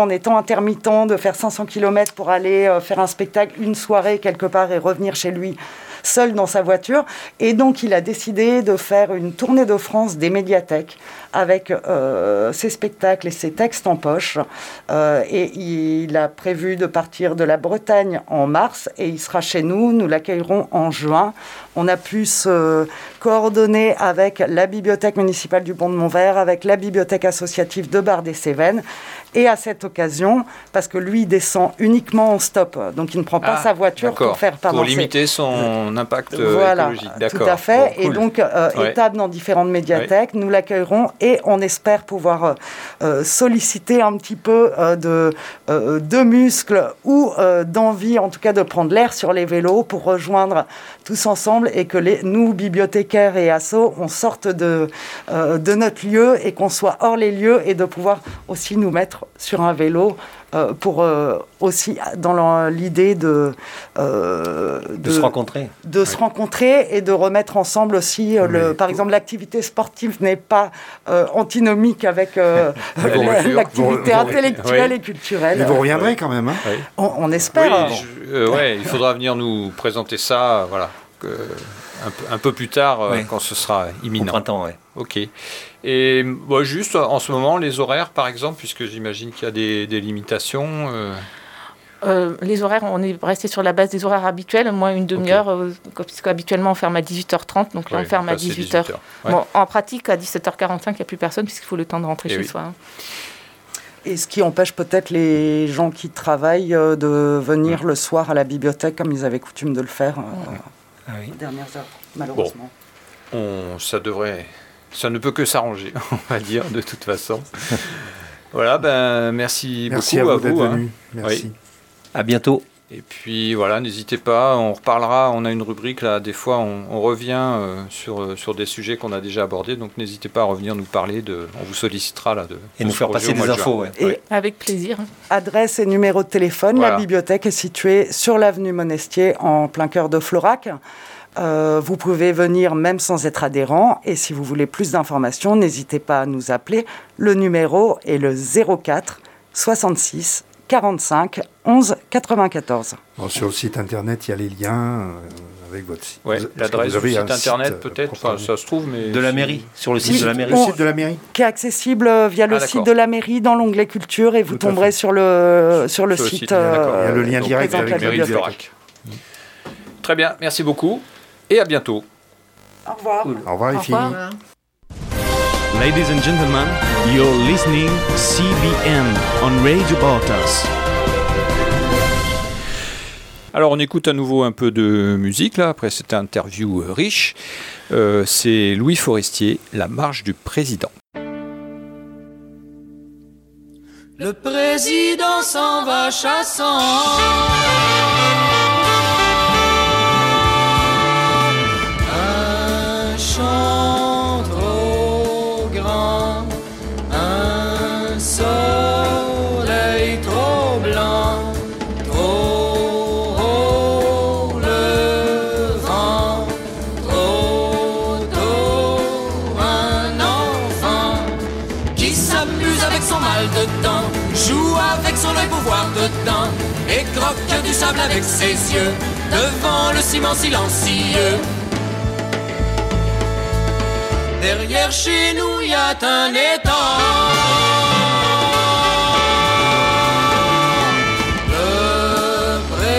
intermittent de faire cinq cents kilomètres pour aller euh, faire un spectacle, une soirée quelque part et revenir chez lui seul dans sa voiture. Et donc, il a décidé de faire une tournée de France des médiathèques avec euh, ses spectacles et ses textes en poche. Euh, et il a prévu de partir de la Bretagne en mars et il sera chez nous. Nous l'accueillerons en juin. On a pu se coordonner avec la Bibliothèque municipale du Pont de Montvert, avec la Bibliothèque associative de Bar-des-Cévennes. Et à cette occasion, parce que lui descend uniquement en stop, donc il ne prend pas Ah, sa voiture d'accord. pour faire pardon, Pour limiter son impact euh, voilà, écologique. D'accord. tout à fait. Bon, et cool. donc, euh, Ouais. étape dans différentes médiathèques, nous l'accueillerons et on espère pouvoir euh, euh, solliciter un petit peu euh, de, euh, de muscles ou euh, d'envie, en tout cas, de prendre l'air sur les vélos pour rejoindre tous ensemble et que les, nous, bibliothécaires et assos, on sorte de, euh, de notre lieu et qu'on soit hors les lieux et de pouvoir aussi nous mettre sur un vélo euh, pour euh, aussi dans l'idée de, euh, De se rencontrer. de se rencontrer et de remettre ensemble aussi, euh, le, par exemple, l'activité sportive n'est pas euh, antinomique avec euh, La la- voiture. l'activité Vous- vous- intellectuelle oui. et culturelle. Mais vous reviendrez quand même. Hein. Oui. On, on espère. Oui, je- euh, ouais, il faudra venir nous présenter ça, voilà, que- un, peu, un peu plus tard, euh, Ouais. quand ce sera imminent. Au printemps, ouais. Ok. Et bah, juste en ce moment, les horaires, par exemple, puisque j'imagine qu'il y a des, des limitations. euh, Euh, les horaires, on est resté sur la base des horaires habituels. Moi, une demi-heure, euh, puisque habituellement on ferme à dix-huit heures trente, donc là Ouais, on ferme à là, c'est dix-huit heures. dix-huit heures. Ouais. Bon, en pratique, à dix-sept heures quarante-cinq, il n'y a plus personne puisqu'il faut le temps de rentrer Eh chez oui. soi. hein. Et ce qui empêche peut-être les gens qui travaillent euh, de venir le soir à la bibliothèque comme ils avaient coutume de le faire euh, Ah oui. aux dernières heures, malheureusement. on, ça devrait, ça ne peut que s'arranger, on va dire, de toute façon. Voilà, ben merci, Merci beaucoup à à vous d'être vous. hein. venus. Merci. Oui. À bientôt. Et puis voilà, n'hésitez pas, on reparlera, on a une rubrique là, des fois on, on revient euh, sur, euh, sur des sujets qu'on a déjà abordés, donc n'hésitez pas à revenir nous parler, de, on vous sollicitera là. De, Et de nous ce faire projet passer au mois des de infos, juin. ouais. Et Avec plaisir. adresse et numéro de téléphone, Voilà. la bibliothèque est située sur l'avenue Monestier, en plein cœur de Florac. Euh, vous pouvez venir même sans être adhérent. Et si vous voulez plus d'informations, n'hésitez pas à nous appeler. Le numéro est le zéro quatre soixante-six quarante-cinq onze quatre-vingt-quatorze. Bon, sur le site internet, il y a les liens euh, avec votre site. Ouais, Vous- parce que l'adresse vous du avez site un internet site, euh, peut-être, enfin, proposé. ça se trouve, mais... De la mairie, sur le site Oui, de la mairie. Le on- site de la mairie. Qui est accessible euh, via le Ah, site d'accord. de la mairie dans l'onglet culture et vous Tout à tomberez fait. sur le, sur le Sur le site. site, d'accord. euh, Il y a le lien qui direct présente avec la la mairie de bibliothèque. Florac. Très bien, merci beaucoup et à bientôt. Au revoir. Au revoir les Au filles. revoir. Ladies and gentlemen, you're listening C B N on Radio Baltas. Alors on écoute à nouveau un peu de musique là, après cette interview euh, riche. Euh, c'est Louis Forestier, La marche du président. Le président s'en va chassant. Un champ trop grand, un soleil trop blanc, trop haut le vent, trop tôt un enfant qui s'amuse avec son mal de dents, joue avec son œil pour voir dedans, et croque du sable avec ses yeux, devant le ciment silencieux. Derrière chez nous y a un étang. Le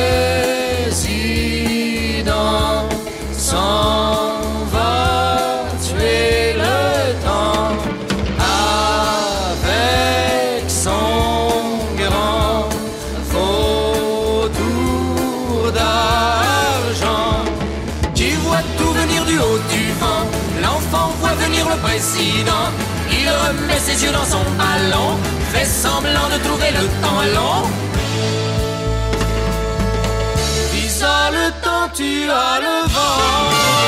président s'en va tuer le temps avec son grand faux tour d'argent qui voit tout venir du haut du vent. L'enfant voit venir le président, il remet ses yeux dans son ballon, fait semblant de trouver le temps long. Visa le temps, tu as le vent.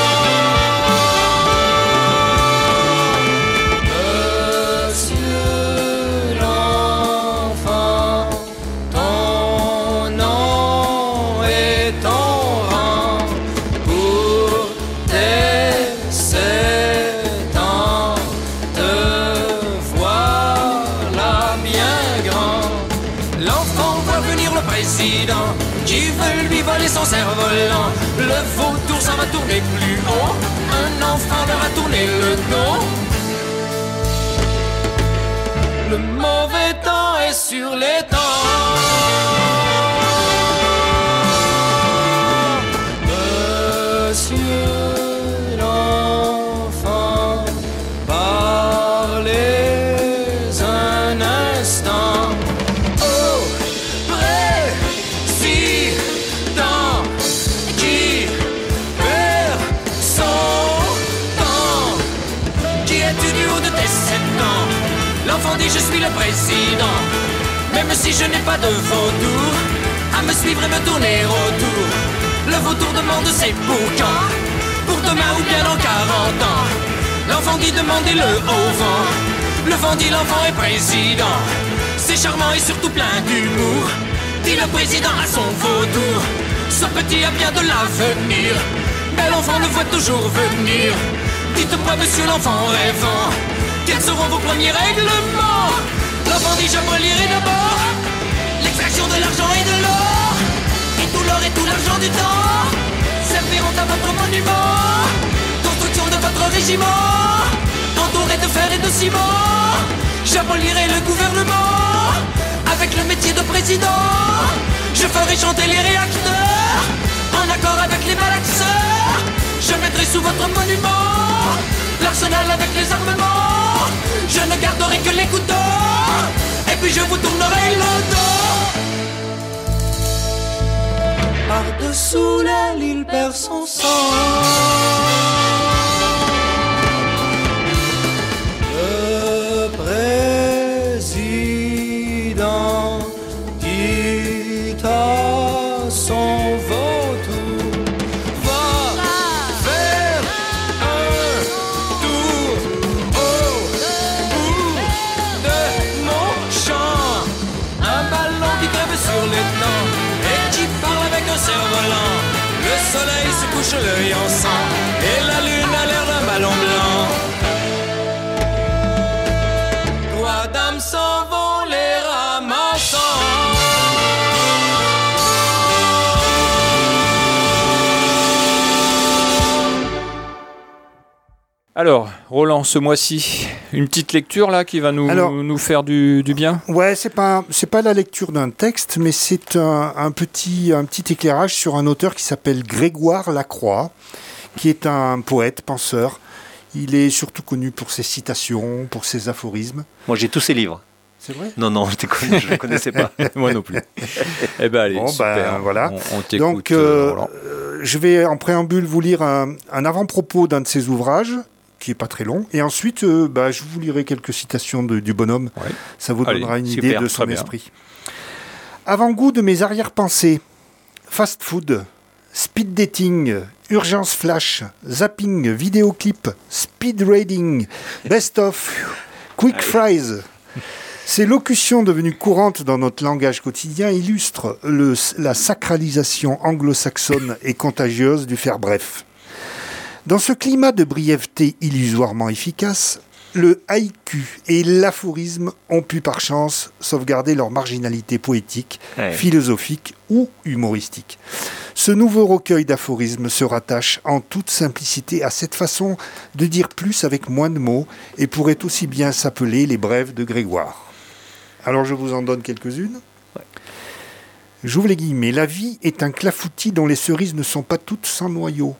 Monsieur l'enfant, ton nom et ton rang pour tes sept ans, te voilà bien grand. L'enfant veut lui voler son cerf-volant. Le vautour s'en va tourner plus haut. Un enfant leur a tourné le dos. Le mauvais temps est sur les temps. Monsieur l'enfant, parlez un instant. Au président qui perd son temps, qui es-tu du haut de tes sept ans? L'enfant dit je suis le président, même si je n'ai pas de vautour à me suivre et me tourner autour. Le vautour demande c'est pour quand? Pour demain ou bien dans quarante ans? L'enfant dit demandez-le au vent. Le vent dit l'enfant est président. C'est charmant et surtout plein d'humour, dit le président à son vautour. Ce petit a bien de l'avenir, mais l'enfant le voit toujours venir. Dites-moi monsieur l'enfant rêvant, quels seront vos premiers règlements? L'enfant dit j'abolirai d'abord l'extraction de l'argent et de l'or, et tout l'or et tout l'argent du temps serviront à votre monument. Construction de votre régiment, entouré de fer et de ciment. J'abolirai le gouvernement avec le métier de président. Je ferai chanter les réacteurs en accord avec les malaxeurs. Je mettrai sous votre monument l'arsenal avec les armements. Je ne garderai que les couteaux, et puis je vous tournerai le dos. Par-dessous l'aile, il perd son sang. Le président dit à son vautour, va faire un tour au bout de mon champ. Un ballon qui crève sur les temps et qui parle avec un cerf-volant. Le soleil se couche l'œil en sang et la lune a l'air d'un ballon blanc. Trois dames s'en vont les ramassant. Alors, Roland, ce mois-ci, une petite lecture là qui va nous, Alors, nous faire du, du bien. Ouais, c'est pas c'est pas la lecture d'un texte, mais c'est un, un petit un petit éclairage sur un auteur qui s'appelle Grégoire Lacroix, qui est un poète, penseur. Il est surtout connu pour ses citations, pour ses aphorismes. Moi, j'ai tous ses livres. C'est vrai? Non, non, je ne le connaissais pas. Moi non plus. Eh ben allez, bon, super. Ben, voilà. On, on t'écoute. Donc, euh, euh, je vais en préambule vous lire un, un avant-propos d'un de ses ouvrages, qui est pas très long, et ensuite, euh, bah, je vous lirai quelques citations de, du bonhomme. Ouais. Ça vous allez, donnera une super, idée de son bien. esprit. Avant-goût de mes arrière-pensées. Fast-food, speed dating, urgence flash, zapping, vidéoclip, speed raiding, best-of, quick fries. Ces locutions devenues courantes dans notre langage quotidien illustrent le, la sacralisation anglo-saxonne et contagieuse du faire bref. Dans ce climat de brièveté illusoirement efficace, le haïku et l'aphorisme ont pu par chance sauvegarder leur marginalité poétique, ouais. philosophique ou humoristique. Ce nouveau recueil d'aphorismes se rattache en toute simplicité à cette façon de dire plus avec moins de mots et pourrait aussi bien s'appeler les brèves de Grégoire. Alors je vous en donne quelques-unes. Ouais. J'ouvre les guillemets. La vie est un clafoutis dont les cerises ne sont pas toutes sans noyau.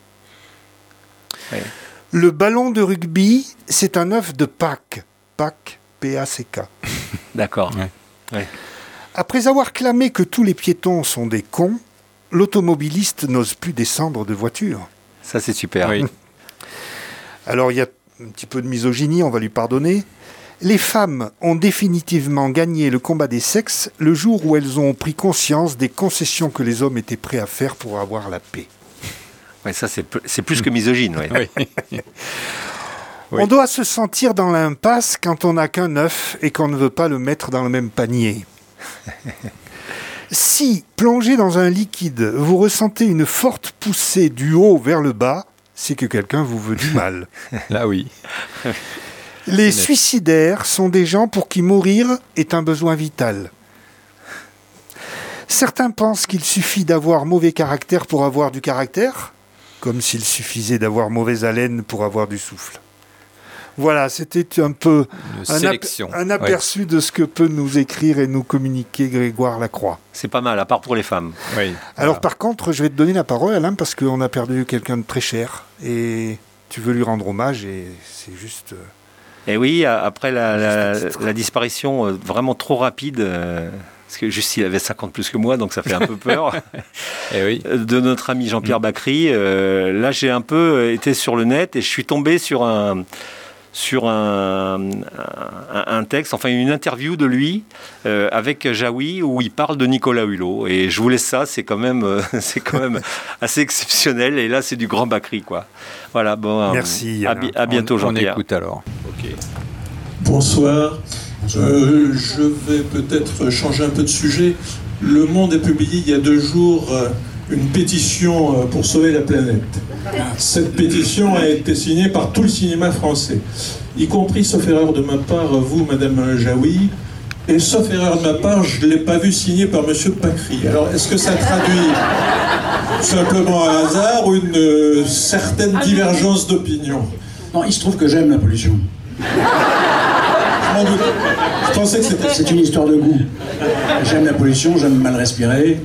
Ouais. Le ballon de rugby, c'est un œuf de Pâques. Pâques, P A C K. D'accord. Ouais. Ouais. Après avoir clamé que tous les piétons sont des cons, l'automobiliste n'ose plus descendre de voiture. Ça, c'est super. Oui. Alors, il y a un petit peu de misogynie, on va lui pardonner. Les femmes ont définitivement gagné le combat des sexes le jour où elles ont pris conscience des concessions que les hommes étaient prêts à faire pour avoir la paix. Ouais, ça, c'est, c'est plus que misogyne. Ouais. Oui. Oui. On doit se sentir dans l'impasse quand on n'a qu'un œuf et qu'on ne veut pas le mettre dans le même panier. Si, plongé dans un liquide, vous ressentez une forte poussée du haut vers le bas, c'est que quelqu'un vous veut du mal. Là, oui. Les suicidaires sont des gens pour qui mourir est un besoin vital. Certains pensent qu'il suffit d'avoir mauvais caractère pour avoir du caractère, comme s'il suffisait d'avoir mauvaise haleine pour avoir du souffle. Voilà, c'était un peu un, ap- un aperçu ouais. de ce que peut nous écrire et nous communiquer Grégoire Lacroix. C'est pas mal, à part pour les femmes. Oui. Alors voilà. Par contre, je vais te donner la parole, Alain, parce qu'on a perdu quelqu'un de très cher et tu veux lui rendre hommage et c'est juste... Euh, et oui, après la, la, la disparition euh, vraiment trop rapide... Euh, parce que juste il avait cinquante plus que moi, donc ça fait un peu peur, et oui. de notre ami Jean-Pierre Bacry. Euh, là, j'ai un peu été sur le net et je suis tombé sur un... sur un, un, un texte, enfin une interview de lui euh, avec Jaoui où il parle de Nicolas Hulot. Et je vous laisse ça, c'est quand même, euh, c'est quand même assez exceptionnel. Et là, c'est du grand Bacry, quoi. Voilà, bon. Merci. À, bi- à bientôt, on, Jean-Pierre. On écoute alors. Okay. Bonsoir. Euh, je vais peut-être changer un peu de sujet. Le Monde a publié il y a deux jours euh, une pétition pour sauver la planète. Cette pétition a été signée par tout le cinéma français, y compris, sauf erreur de ma part, vous, Madame Jaoui, et sauf erreur de ma part, je ne l'ai pas vu signé par Monsieur Bacry. Alors, est-ce que ça traduit simplement un hasard ou une euh, certaine divergence d'opinion? Non, il se trouve que j'aime la pollution. Je pensais que c'était... C'est une histoire de goût. J'aime la pollution, j'aime mal respirer.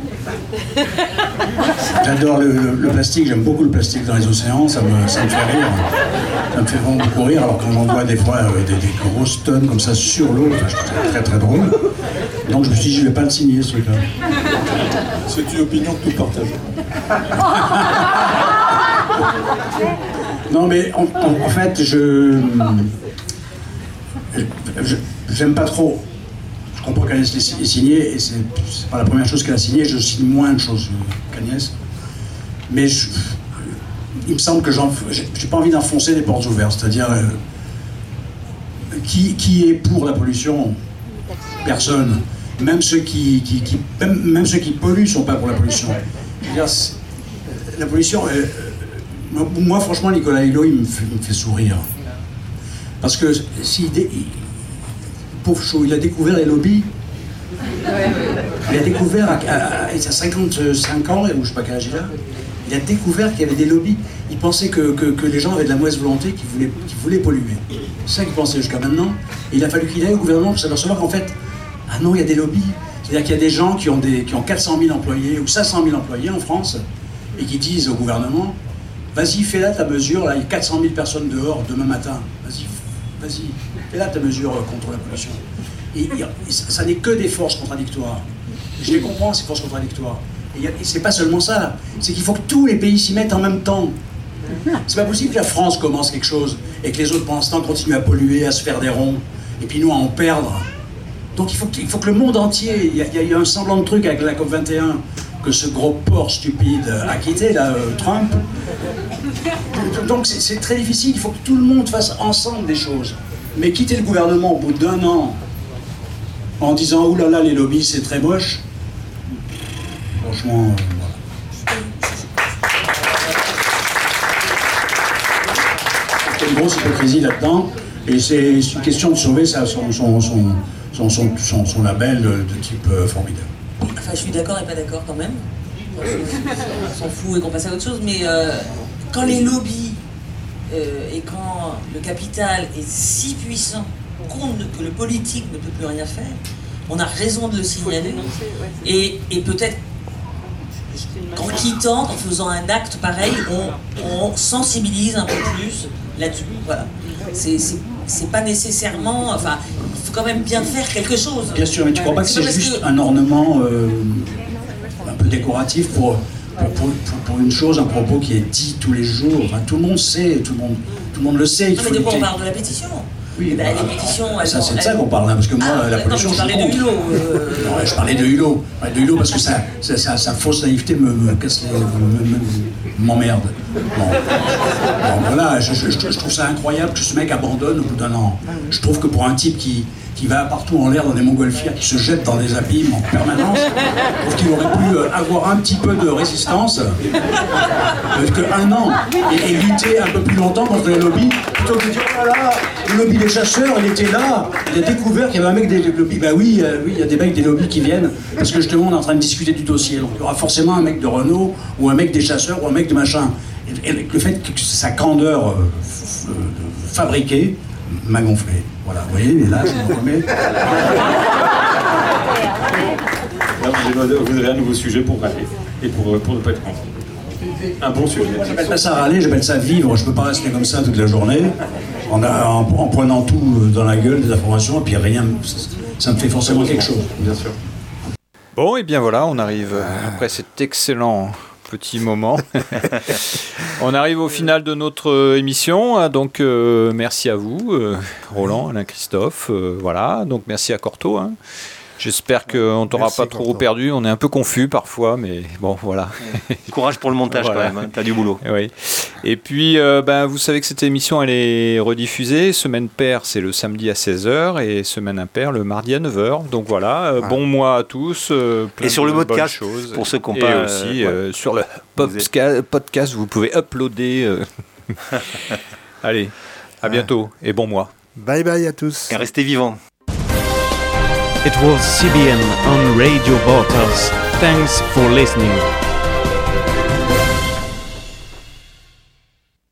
J'adore le, le, le plastique, j'aime beaucoup le plastique dans les océans, ça me, ça me fait rire. Ça me fait vraiment beaucoup rire, alors quand j'en vois des fois euh, des, des grosses tonnes comme ça sur l'eau, enfin, je trouve ça très très drôle. Donc je me suis dit, je vais pas le signer ce truc-là. C'est une opinion que nous partageons. Non mais en, en, en fait, je... je j'aime pas trop. Je comprends qu'Agnès l'ait signé, et c'est, c'est pas la première chose qu'elle a signée, je signe moins de choses qu'Agnès. Mais je, il me semble que j'en, j'ai, j'ai pas envie d'enfoncer des portes ouvertes, c'est-à-dire euh, qui, qui est pour la pollution? Personne. Même ceux qui, qui, qui même, même ceux qui polluent sont pas pour la pollution. Je veux dire, la pollution, euh, euh, moi franchement Nicolas Hulot il me fait, il me fait sourire. Parce que s'il dé... pauvre chaud, il a découvert les lobbies. Il a découvert à, à, à, à cinquante-cinq ans, ou je sais pas quel âge il a, il a découvert qu'il y avait des lobbies. Il pensait que, que, que les gens avaient de la mauvaise volonté, qu'ils voulaient, qu'ils voulaient polluer. C'est ça qu'il pensait jusqu'à maintenant. Et il a fallu qu'il aille au gouvernement pour s'apercevoir qu'en fait, ah non, il y a des lobbies. C'est-à-dire qu'il y a des gens qui ont, des, qui ont quatre cent mille employés ou cinq cent mille employés en France et qui disent au gouvernement, vas-y, fais là ta mesure, là, il y a quatre cent mille personnes dehors demain matin. Vas-y, vas-y, fais là ta mesure contre la pollution. Et, et ça, ça n'est que des forces contradictoires. Je les comprends, ces forces contradictoires. Et, et c'est pas seulement ça, c'est qu'il faut que tous les pays s'y mettent en même temps. C'est pas possible que la France commence quelque chose et que les autres pendant ce temps continuent à polluer, à se faire des ronds, et puis nous à en perdre. Donc il faut, il faut que le monde entier, il y, a, il y a un semblant de truc avec la COP vingt et un que ce gros porc stupide a quitté, là, euh, Trump. Donc c'est, c'est très difficile, il faut que tout le monde fasse ensemble des choses. Mais quitter le gouvernement au bout d'un an en disant « Ouh là là, les lobbies, c'est très moche », franchement, euh, voilà. Il y a une grosse hypocrisie là-dedans, et c'est une question de sauver ça, son, son, son, son, son, son, son label de, de type euh, formidable. Enfin, je suis d'accord et pas d'accord quand même. On s'en fout et qu'on passe à autre chose, mais euh, quand les lobbies euh, et quand le capital est si puissant que le politique ne peut plus rien faire, on a raison de le signaler. Et, et peut-être qu'en quittant, en faisant un acte pareil, on, on sensibilise un peu plus là-dessus. Voilà. C'est, c'est, c'est pas nécessairement... Enfin, il faut quand même bien faire quelque chose. Bien sûr, mais tu crois pas que c'est, c'est juste que... un ornement euh, un peu décoratif pour, pour, pour, pour une chose, un propos qui est dit tous les jours. Enfin, tout le monde sait, tout le monde, tout le monde le sait. Il non, faut mais de quoi lutter. on parle de la pétition? Oui, bah, bah, les pétitions, elles ça, sont, c'est de elles... ça qu'on parle là, parce que moi, ah, la pollution, non, je suis contre. de Hulot. Euh... Non, je parlais de Hulot. Ouais, de Hulot parce que ça, ça, ça, sa fausse naïveté me, me casse les... Me, me, m'emmerde. Bon. Bon, voilà, je, je, je trouve ça incroyable que ce mec abandonne au bout d'un an. Je trouve que pour un type qui, qui va partout en l'air dans des montgolfières, qui se jette dans des abîmes en permanence, je trouve qu'il aurait pu avoir un petit peu de résistance euh, qu'un an et, et lutter un peu plus longtemps contre les lobbies plutôt que de dire oh là là, le lobby des chasseurs, il était là, il a découvert qu'il y avait un mec des lobbies. Bah oui, euh, oui, il y a des mecs des lobbies qui viennent, parce que justement on est en train de discuter du dossier. Donc il y aura forcément un mec de Renault, ou un mec des chasseurs, ou un mec de machin. Et, et le fait que sa grandeur euh, f- euh, fabriquée m'a gonflé. Voilà, vous voyez, mais là, je me remets. Là, vous voudrez un nouveau sujet pour râler et pour, pour ne pas être content. Un bon sujet. J'appelle pas ça râler, j'appelle ça vivre. Je peux pas rester comme ça toute la journée, en, en, en prenant tout dans la gueule, des informations, et puis rien, ça, ça me fait forcément quelque chose. Bien sûr. Bon, et bien voilà, on arrive après cet excellent petit moment. On arrive au final de notre émission, donc euh, merci à vous, euh, Roland, Alain, Christophe, euh, voilà, donc merci à Corto. Hein. J'espère qu'on ne t'aura pas trop Corto. perdu, on est un peu confus parfois, mais bon, voilà. Courage pour le montage voilà. quand même, hein. T'as du boulot. Oui. Et puis, euh, ben, vous savez que cette émission, elle est rediffusée. Semaine paire, c'est le samedi à seize heures et semaine impaire, le mardi à neuf heures. Donc voilà, euh, ah. bon mois à tous. Euh, et sur le podcast, choses. Pour ceux qui n'ont pas... Et aussi, euh, ouais. sur le podca- podcast, vous pouvez uploader. Euh... Allez, à bientôt et bon mois. Bye bye à tous. Et restez vivants. It was C B N on Radio Bottas. Thanks for listening.